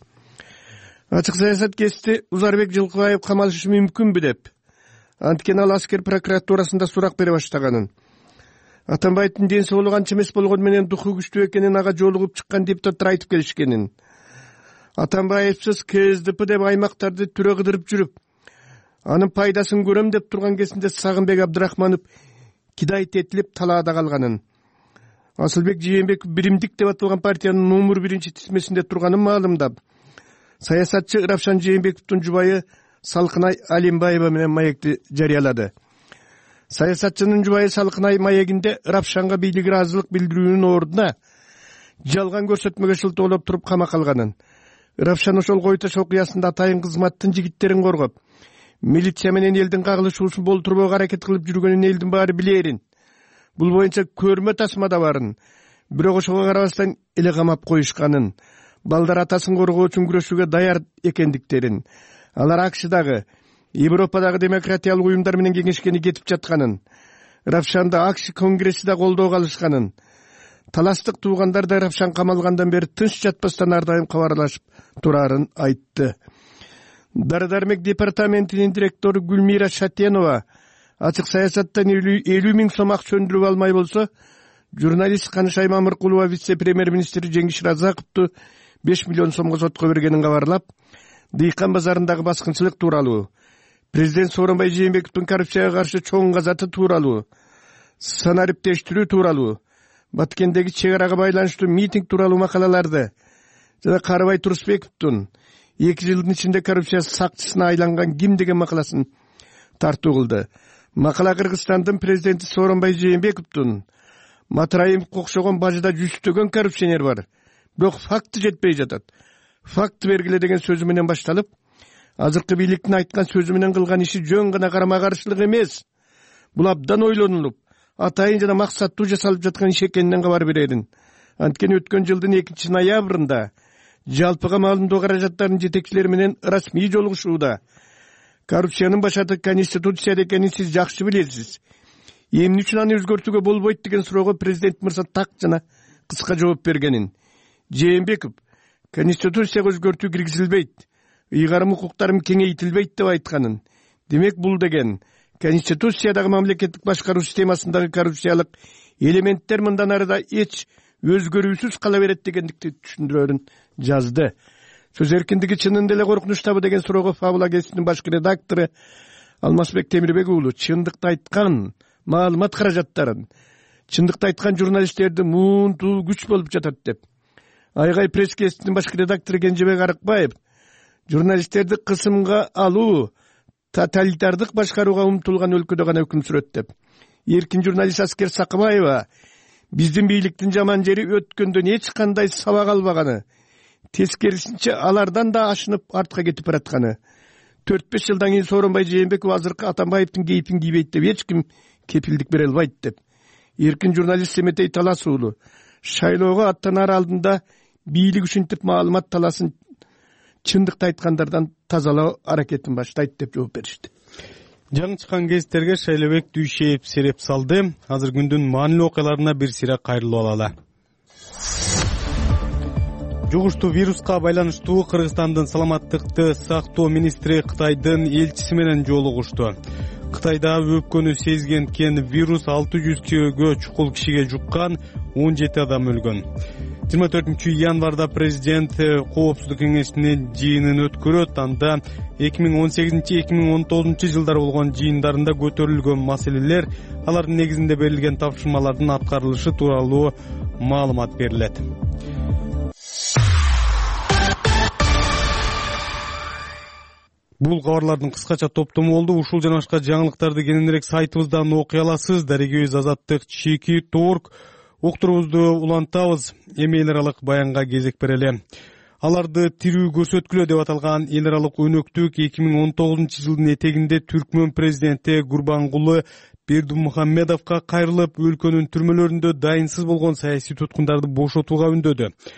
Ачык саясат кести Узарбек Жылкыбаев камалышы мүмкүнбү деп. Анткени ал аскер прокуратурасында сурак бере баштаганын. Атамбаевдин ден соолугу анча эмес болгону менен духу күчтүү экенин ага жолугуп чыккан депутаттар айтып келишкенин. Атамбаевсиз КСДП деп аймактарды түрө кыдырып жүрүп, анын пайдасын көрөм деп турган кезинде Сагынбек Абдрахманов кидайт этилип талаада калганын. Асылбек Жээнбеков биримдик деп аталган партиянын номер биринчи тизмесинде турганын маалымдап, саясатчы Равшан Жээнбековдун жубайы Салкынай Алимбаева менен маекти жарыялады. Саясатчынын жубайы Салкынай маегинде Равшанга бийлик ыраазылык билдирүүнүн ордуна жалган көрсөтмөгө шылтоолоп туруп камакка алганын. Равшан ошол Койташ окуясында атайын кызматтын жигиттерин коргоп, милиция менен элдин кагылышуусун болтурбоого аракет кылып жүргөнүн элдин баары билерин. Бул боюнча көрмө тасмада барын, бирок ошого карабастан эле камап коюшканын, балдар атасын коргоо үчүн күрөшүүгө даяр экендиктерин, алар АКШдагы, Европадагы демократиялык уюмдар менен кеңешкени кетип жатканын, Равшанды АКШ конгрессиде колдоого алышканын, таластык туугандар да Равшан камалгандан бери тынч жатпастан ар дайым кабарлашып турарын айтты. Дары-дармек департаментинин директору Гүлмира Шатенова ачык саясаттан элүү миң сом акча өндүрүп алмай болсо, журналист Канышай Мамыркулова вице-премьер-министр Жеңиш Разаковду беш миллион сомго сотко бергенин кабарлап, Дыйкан базарындагы баскынчылык тууралуу, президент Сооронбай Жээнбековдун коррупцияга каршы чоң казаты тууралуу, санариптештирүү тууралуу, Баткендеги чек арага байланыштуу митинг тууралуу макалаларды жана Карыбай Турусбековдун эки жылдын ичинде коррупция сакчысына айланган ким деген макаласын тартуу кылды. Макала Кыргызстандын президенти Сооронбай Жээнбековдун Матраимовго окшогон бажыда жүздөгөн коррупционер бар, бирок факты жетпей жатат. Факты бергиле деген сөзү менен башталып, азыркы бийликтин айткан сөзү менен кылган иши жөн гана карама каршылык эмес. Бул абдан ойлонулуп, атайын жана максаттуу жасалып жаткан иш экенинен кабар берерин. Анткени өткөн жылдын экинчи ноябрында жалпыга маалымдоо каражаттарынын жетекчилери менен расмий жолугушууда коррупциянын башаты Конституция экенин сиз жакшы билесиз. Эмне үчүн аны өзгөртүүгө болбойт деген суроого президент мырза так жана кыска жооп бергенин. Жээнбеков Конституцияга өзгөртүү киргизилбейт, ыйгарым укуктарым кеңейтилбейт деп айтканын. Демек бул деген Конституциядагы мамлекеттик башкаруу системасындагы коррупциялык элементтер мындан ары да эч өзгөрүүсүз кала берет дегендикти түшүндүрөрүн жазды. Сөз эркиндиги чынында эле коркунучтабы деген суроого Фабула газетинин башкы редактору Алмазбек Темирбек уулу чындыкты айткан маалымат каражаттарын, чындыкты айткан журналисттерди муунтуу күч болуп жатат деп. Айгай пресс газетинин башкы редактору Кенжебек Арыкбаев журналисттерди кысымга алуу тоталитардык башкарууга умтулган өлкөдө гана өкүм сүрөт деп. Эркин журналист Аскер Сакыбаева биздин бийликтин жаман жери өткөндөн эч кандай сабак албаганы, тескерисинче алардан да ашынып артка кетип баратканы, төрт беш жылдан кийин Сооронбай Жээнбеков азыркы Атамбаевдин кейпин кийбейт деп эч ким кепилдик бере албайт деп. Эркин журналист Семетей Талас уулу шайлоого аттанар алдында бийлик ушинтип маалымат таласын чындыкты айткандардан тазалоо аракетин баштайт деп жооп беришти. Жаңы чыккан гезиттерге Шайлообек Дүйшеев сереп салды. Азыр күндүн маанилүү окуяларына бир сыйра кайрылып алалы. Жугуштуу вируска байланыштуу Кыргызстандын саламаттыкты сактоо министри Кытайдын элчиси менен жолугушту. Кытайда өпкөнү сезген кен вирус алты жүзгө чукул кишиге жуккан, он жети адам өлгөн. жыйырма төртүнчү январда президент Коопсуздук кеңешинин жыйынын өткөрөт. Анда эки миң он сегизинчи эки миң он тогузунчу жылдары болгон жыйындарында көтөрүлгөн маселелер, алардын негизинде берилген тапшырмалардын аткарылышы тууралуу маалымат берилет. Бул кабарлардын кыскача топтому болду. Ушул жана башка жаңылыктарды кененирээк сайтыбыздан окуй аласыз. Дарегебиз Азаттык чеки торг уктурубузду улантабыз. Эми эл аралык баянга кезек берели. Аларды тирүү көрсөткүлө деп аталган эл аралык өнөктүк эки миң он тогузунчу жылдын этегинде Түркмөн президенти Гурбангулы Бердимухамедовго кайрылып, өлкөнүн түрмөлөрүндө дайынсыз болгон саясий туткундарды бошотууга үндөдү.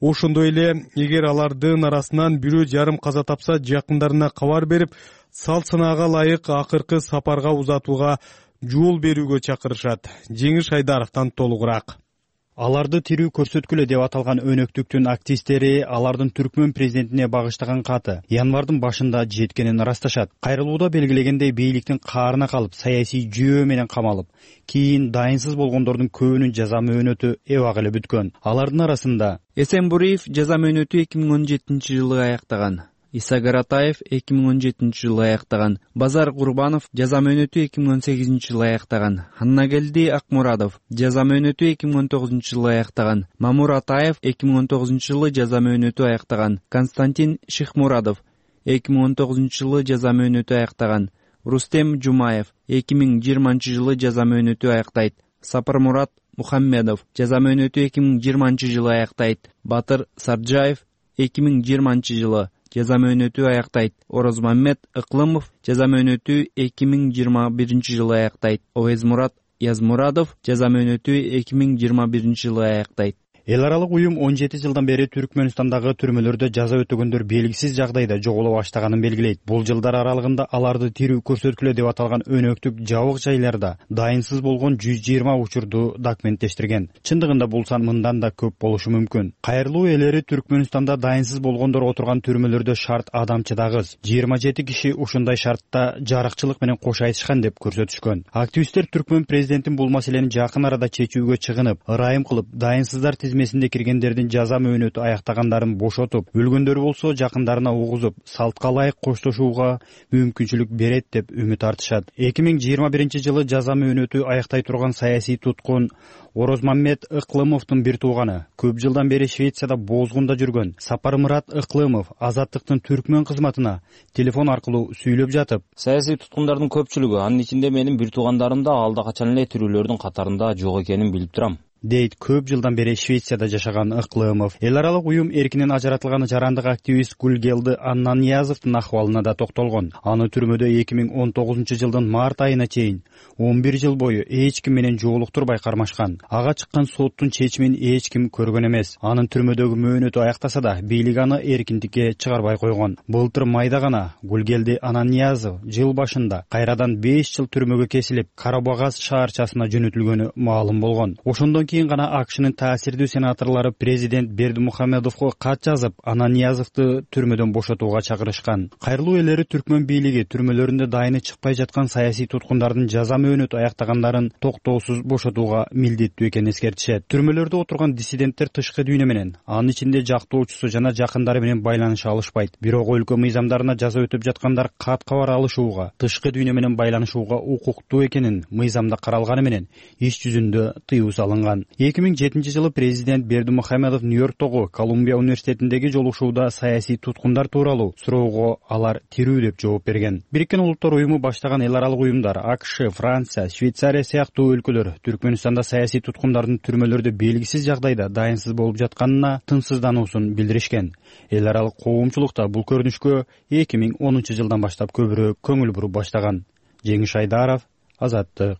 Ошондой эле эгер алардын арасынан бирөө жарым каза тапса, жакындарына кабар берип, салт санаага ылайык акыркы сапарга узатууга жол берүүгө чакырышат. Жеңиш Айдаровдон толугураак. Аларды тирүү көрсөткүлө деп аталган өнөктүктүн активисттери алардын Түркмөн президентине багыштаган каты январдын башында жеткенин ырасташат. Кайрылууда белгилегендей бийликтин каарына калып, саясий жөө менен камалып, кийин дайынсыз болгондордун көбүнүн жаза мөөнөтү эбак эле бүткөн. Алардын арасында Эсенбуриев жаза мөөнөтү эки миң он жетинчи жылы аяктаган. Иса Гаратаев эки миң он жетинчи жылы аяктаган. Базар Курбанов жаза мөөнөтү эки миң он сегизинчи жылы аяктаган. Аннагелди Акмурадов жаза мөөнөтү эки миң он тогузунчу жылы аяктаган. Мамур Атаев эки миң он тогузунчу жылы жаза мөөнөтү аяктаган. Константин Шихмурадов эки миң он тогузунчу жылы жаза мөөнөтү аяктаган. Рустем Жумаев эки миң жыйырманчы жылы жаза мөөнөтү аяктайт. Сапармурат Мухаммедов жаза мөөнөтү эки миң жыйырманчы жылы аяктайт. Батыр Саржаев эки миң жыйырманчы жылы жаза мөөнөтү аяктайт. Орозмамет Ыклымов жаза мөөнөтү эки миң жыйырма биринчи жылы аяктайт. Оезмурат Язмурадов жаза мөөнөтү эки миң жыйырма биринчи жылы аяктайт. Эл аралык уюм он жети жылдан бери Түркмөнстандагы түрмөлөрдө жаза өтөгөндөр белгисиз жагдайда жоголо баштаганын белгилейт. Бул жылдар аралыгында аларды тирүү көрсөткүлө деп аталган өнөктүк жабык жайларда дайынсыз болгон жүз жыйырма учурду документтештирген. Чындыгында бул сан мындан да көп болушу мүмкүн. Кайрылуу ээлери Түркмөнстанда дайынсыз болгондор отурган түрмөлөрдө шарт адамчыдагыз. жыйырма жети киши ушундай шартта жарыкчылык менен кош айтышкан деп көрсөтүшкөн. Активисттер Түркмөн президентин бул маселени жакын арада чечүүгө чыгынып, ырайым кылып, дайынсыздар тизмесинде киргендердин жаза мөөнөтү аяктагандарын бошотуп, өлгөндөрү болсо жакындарына угузуп, салтка ылайык коштошууга мүмкүнчүлүк берет деп үмүт артышат. эки миң жыйырма биринчи жылы жаза мөөнөтү аяктай турган саясий туткун Орозмамет Ыклымовдун бир тууганы, көп жылдан бери Швецияда бозгунда жүргөн Сапармурат Ыклымов Азаттыктын Түркмөн кызматына телефон аркылуу сүйлөп жатып, саясий туткундардын көпчүлүгү, анын ичинде менин бир туугандарым да алда качан эле тирүүлөрдүн катарында жок экенин билип турам, дейт көп жылдан бери Швецияда жашаган Ыклымов. Эл аралык уюм эркинен ажыратылган жарандык активист Гулгелди Аннаньязовдун акыбалына да токтолгон. Аны түрмөдө эки миң он тогузунчу жылдын март айына чейин он бир жыл бою эч ким менен жоолуктурбай кармашкан. Ага чыккан соттун чечимин эч ким көргөн эмес. Анын түрмөдөгү мөөнөтү аяктаса да, бийлик аны эркиндикке чыгарбай койгон. Былтыр майда гана Гулгелди Аннаньязов жыл башында кайрадан беш жыл түрмөгө кесилип, Карабагаз шаарчасына жөнөтүлгөнү маалым болгон. Ошондон кийин гана АКШнын таасирдүү сенаторлору президент Бердимухамедовго кат жазып, Ананьязовду түрмөдөн бошотууга чакырышкан. Кайрылуу ээлери Түркмөн бийлиги түрмөлөрүндө дайыны чыкпай жаткан саясий туткундардын жаза мөөнөтү аяктагандарын токтоосуз бошотууга милдеттүү экенин эскертишет. Түрмөлөрдө отурган диссиденттер тышкы дүйнө менен, анын ичинде жактоочусу жана жакындары менен байланыша алышпайт. Бирок өлкө мыйзамдарына жаза өтөп жаткандар кат кабар алышууга, тышкы дүйнө менен байланышууга укуктуу экенин мыйзамда каралганы менен иш жүзүндө тыюу салынган. эки миң жетинчи жылы президент Бердимухамедов Нью-Йорктогу Колумбия университетиндеги жолугушууда саясий туткундар тууралуу суроого алар тирүү деп жооп берген. Бириккен Улуттар уюму баштаган эл аралык уюмдар АКШ, Франция, Швейцария сыяктуу өлкөлөр Түркмөнстанда саясий туткундардын түрмөлөрдө белгисиз жагдайда дайынсыз болуп жатканына тынчсыздануусун билдиришкен. Эл аралык коомчулукта бул көрүнүшкө эки миң онунчу жылдан баштап көбүрөөк көңүл буруп баштаган. Жеңиш Айдаров, Азаттык.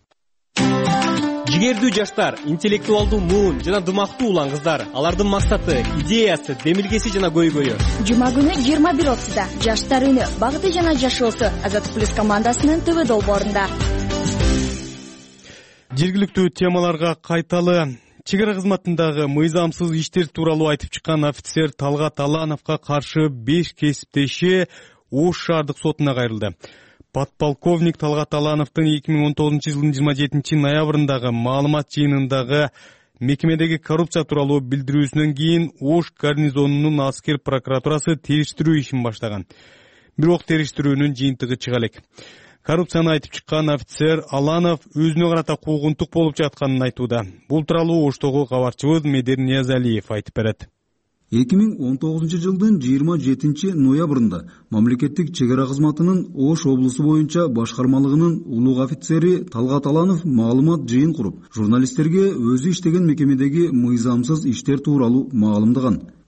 Жигердүү жаштар, интеллектуалдуу муун жана дымактуу улан кыздар. Алардын максаты, идеясы, демилгеси жана көйгөйү. Жума күнү жыйырма бир отузда Жаштар үнү, багыты жана жашоосу Азаттык плюс командасынын ТВ долбоорунда. Жергиликтүү темаларга кайталы. Чек ара кызматындагы мыйзамсыз иштер тууралуу айтып чыккан офицер Талгат Алановго каршы беш кесиптеши Ош шаардык сотуна кайрылды. Подполковник Талгат Алановдун эки миң он тогузунчу жылдын жыйырма жетинчи ноябрындагы маалымат жыйынындагы мекемедеги коррупция тууралуу билдирүүсүнөн кийин Ош гарнизонунун аскер прокуратурасы териштирүү ишин баштаган. Бирок териштирүүнүн жыйынтыгы чыга элек. Коррупцияны айтып чыккан офицер Аланов өзүнө карата куугунтук болуп жатканын айтууда. Бул тууралуу Оштогу кабарчыбыз Медер Ниязалиев айтып берет. эки миң он тогузунчу жылдын жыйырма жетинчи ноябрында мамлекеттик чек ара кызматынын Ош облусу боюнча башкармалыгынын улуг офицери Талгат Аланов маалымат жыйын куруп, журналисттерге өзү иштеген мекемедеги мыйзамсыз иштер тууралуу маалымдаган.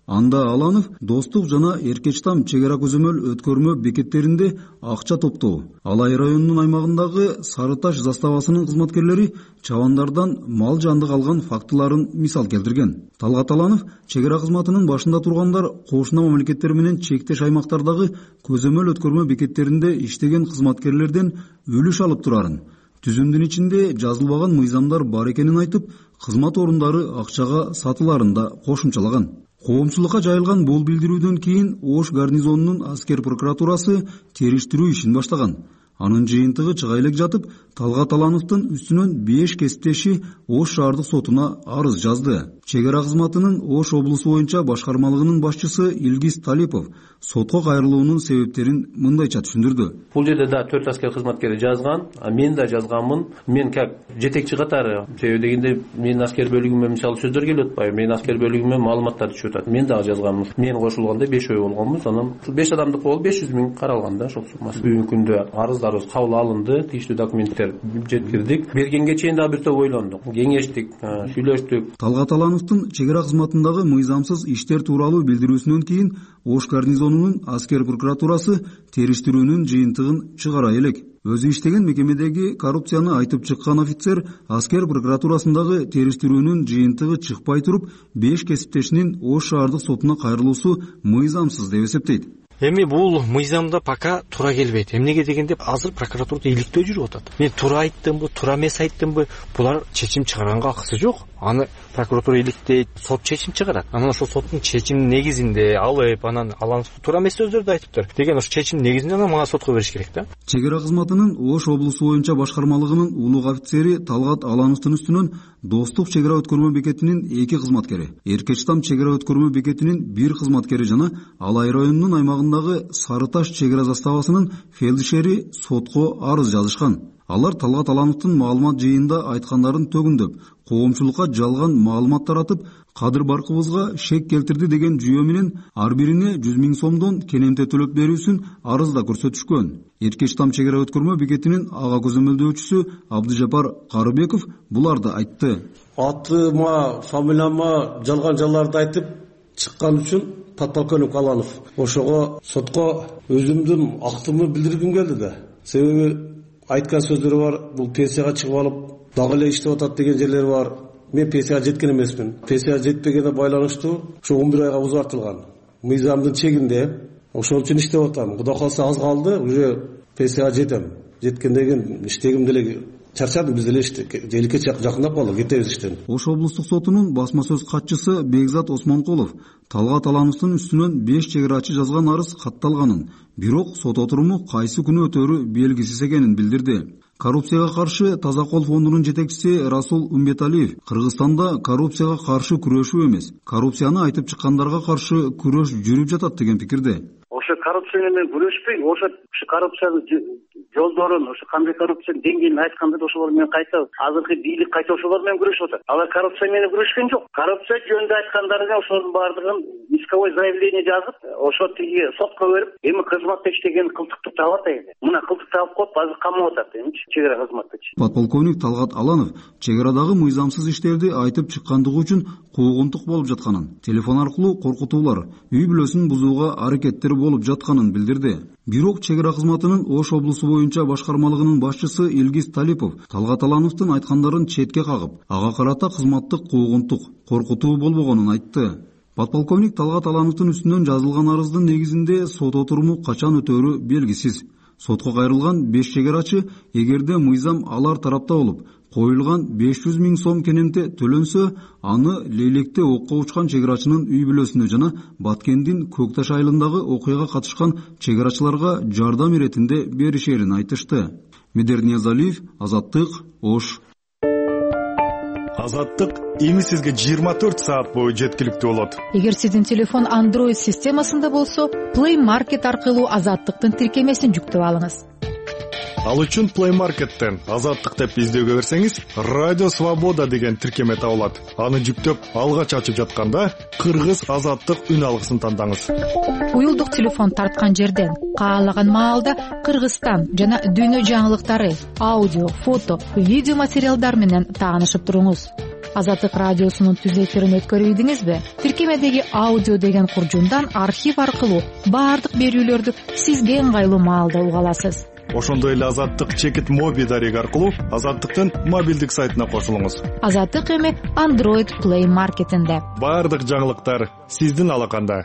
Анда Аланов Достук жана Эркечтам чек ара көзөмөл өткөрмө бекеттеринде акча топтоо, Алай районунун аймагындагы Сары Таш заставасынын кызматкерлери чабандардан мал жандык алган фактыларын мисал келтирген. Талгат Аланов чек ара кызматынын башында тургандар кошуна мамлекеттер менен чектеш аймактардагы көзөмөл өткөрмө бекеттеринде иштеген кызматкерлерден үлүш алып турарын, түзүмдүн ичинде жазылбаган мыйзамдар бар экенин айтып, кызмат орундары акчага сатыларын да кошумчалаган. Коомчулукка жайылган бул билдирүүдөн кийин Ош гарнизонунун аскер прокуратурасы териштирүү ишин баштаган. Анын жыйынтыгы чыга элек жатып, Талгат Алановдун үстүнөн беш кесиптеши Ош шаардык сотуна арыз жазды. Чек ара кызматынын Ош облусу боюнча башкармалыгынын башчысы Илгиз Талипов сотко кайрылуунун себептерин мындайча түшүндүрдү. Бул жерде да төрт аскер кызматкери жазган, мен да жазганмын. Мен как жетекчи катары, себеби дегенде менин аскер бөлүгүмө мисалы сөздөр келип атпайбы, менин аскер бөлүгүмө маалыматтар түшүп атат. Мен дагы жазганмын. Мен кошулганда бешөө болгонбуз. Анан беш адамдык болуп беш жүз миң каралган да ошол суммасы. Бүгүнкү күндө арыздарыбыз кабыл алынды, тийиштүү документтер жеткирдик. Бергенге чейин дагы бир топ ойлондук, кеңештик, сүйлөштүк. Талгат Алановдун чек ара кызматындагы мыйзамсыз иштер тууралуу билдирүүсүнөн кийин Ош гарнизонунун аскер прокуратурасы териштирүүнүн жыйынтыгын чыгара элек. Өзү иштеген мекемедеги коррупцияны айтып чыккан офицер аскер прокуратурасындагы териштирүүнүн жыйынтыгы чыкпай туруп, беш кесиптешинин Ош шаардык сотуна кайрылуусу мыйзамсыз деп эсептейт. Эми бул мыйзамда пока туура келбейт. Эмнеге дегенде азыр прокуратурада иликтөө жүрүп атат. Мен туура айттымбы, туура эмес айттымбы, булар чечим чыгаранга акысы жок. Аны прокуратура иликтейт, сот чечим чыгарат. Анан ошол соттун чечиминин негизинде алып, анан Аланов туура эмес сөздөрдү айтыптыр деген ошол чечимдин негизинде анан мага сотко бериш керек да. Чек ара кызматынын Ош облусу боюнча башкармалыгынын улук офицери Талгат Алановдун үстүнөн Достук чек ара өткөрмө бекетинин эки кызматкери, Эркечтам чек ара өткөрмө бекетинин бир кызматкери жана Алай районунун аймагындагы Сары Таш чек ара заставасынын фельдшери сотко арыз жазышкан. Алар Талгат Алановдун маалымат жыйында айткандарын төгүндөп, коомчулукка жалган маалымат таратып, Кадыр Баркыбызга шек келтирди деген жүйө менен ар бирине жүз миң сомдон кенемте төлөп берүүсүн арызда көрсөтүшкөн. Эркечтам чек ара өткөрмө бекетинин ага көзөмөлдөөчүсү Абдыжапар Карыбеков буларды айтты. Атыма, фамилияма жалган жаларды айтып чыккан үчүн подполковник Аланов ошого сотко өзүмдүн актымды билдиргим келди да. Себеби айткан сөздөрү бар, бул пенсияга чыгып алып дагы эле иштеп атат деген жерлери бар. Мен пенсияга жеткен эмесмин. Пенсияга жетпегенине байланыштуу ошо он бир айга узартылган. Мыйзамдын чегинде ошол үчүн иштеп атам. Кудай кааласа аз калды, уже пенсияга жетем. Жеткенден кийин иштегим деле чарчадым, биз деле желикке жакындап калдык, кетебиз иштен. Ош облустук сотунун басма сөз катчысы Бекзат Осмонкулов Талгат Алановдун үстүнөн беш чек арачы жазган арыз катталганын, бирок сот отуруму кайсы күнү өтөрү белгисиз экенин билдирди. Коррупцияга каршы Таза кол фондунун жетекчиси Расул Умбеталиев Кыргызстанда коррупцияга каршы күрөшүү эмес, коррупцияны айтып чыккандарга каршы күрөш жүрүп жатат деген пикирде. Ошо коррупция менен күрөшпөй, ошо коррупциянын жолдорун, ошо кандай коррупциянын деңгээлин айтканда ошолор менен кайта азыркы бийлик кайта ошолор менен күрөшүп атат. Алар коррупция менен күрөшкөн жок. Коррупция жөнүндө айткандарга ошолордун баардыгын исковой заявление жазып, ошо тиги сотко берип, эми кызматта иштеген кылтыкты таап атат эми. Мына кылтык таап коюп, азыр камап атат эмичи чек ара кызматтачы. Подполковник Талгат Аланов чек арадагы мыйзамсыз иштерди айтып чыккандыгы үчүн куугунтук болуп жатканын, телефон аркылуу коркутуулар, үй бүлөсүн бузууга аракеттер болуп жатканын билдирди. Бирок чек ара кызматынын Ош облусу боюнча башкармалыгынын башчысы Илгиз Талипов Талгат Алановдун айткандарын четке кагып, ага карата кызматтык куугунтук, коркутуу болбогонун айтты. Подполковник Талгат Алановдун үстүнөн жазылган арыздын негизинде сот отуруму качан өтөрү белгисиз. Сотко кайрылган беш чек арачы эгерде мыйзам алар тарапта болуп, коюлган беш жүз миң сом кенемте төлөнсө, аны Лейлекте окко учкан чек арачынын үй бүлөсүнө жана Баткендин Көкташ айылындагы окуяга катышкан чек арачыларга жардам иретинде беришерин айтышты. Медер Ниязалиев, Азаттык, Ош. Азаттык эми сизге жыйырма төрт саат бою жеткиликтүү болот. Эгер сиздин телефон Android системасында болсо, Play Market аркылуу Азаттыктын тиркемесин жүктөп алыңыз. Ал үчүн Play Market'тен Азаттык деп издөөгө берсеңиз, Радио Свобода деген тиркеме табылат. Аны жүктөп, алгач ачып жатканда Кыргыз Азаттык үн алгысын тандаңыз. Уюлдук телефон тарткан жерден каалаган маалда Кыргызстан жана дүйнө жаңылыктары, аудио, фото, видео материалдар менен таанышып туруңуз. Азаттык радиосунун түз эфирин өткөрүбүдүңүзбү? Тиркемедеги аудио деген куржундан архив аркылуу баардык берүүлөрдү сизге ыңгайлуу маалда уга аласыз. Ошондой эле Азаттык чекит моби дареги аркылуу Азаттыктын мобилдик сайтына кошулуңуз. Азаттык эми Android Play Marketинде. Баардык жаңылыктар сиздин алаканда.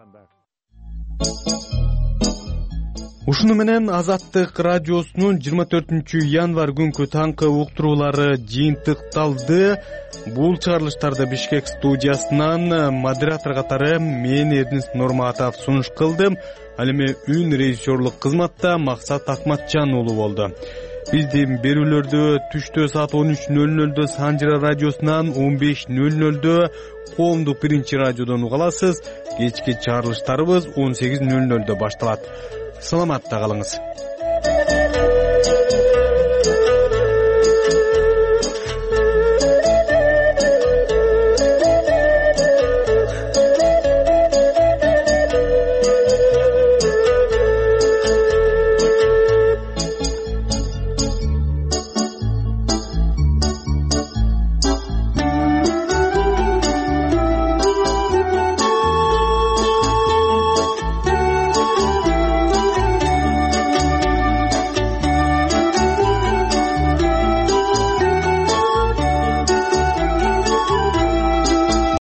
Ушуну менен Азаттык радиосунун жыйырма төртүнчү январь күнкү таңкы уктуруулары жыйынтыкталды. Бул чыгарылыштарды Бишкек студиясынан модератор катары мен Эрдинс Нурматов сунуш кылдым. Ал эми үн режиссерлук кызматта Максат Акматжан уулу болду. Биздин берүүлөрдү түштө саат он үч нөл нөлдө Санжыра радиосунан, он беш нөл нөлдө Коомдук биринчи радиодон уга аласыз. Кечки чыгарылыштарыбыз он сегиз нөл нөлдө башталат. Саламатта калыңыз.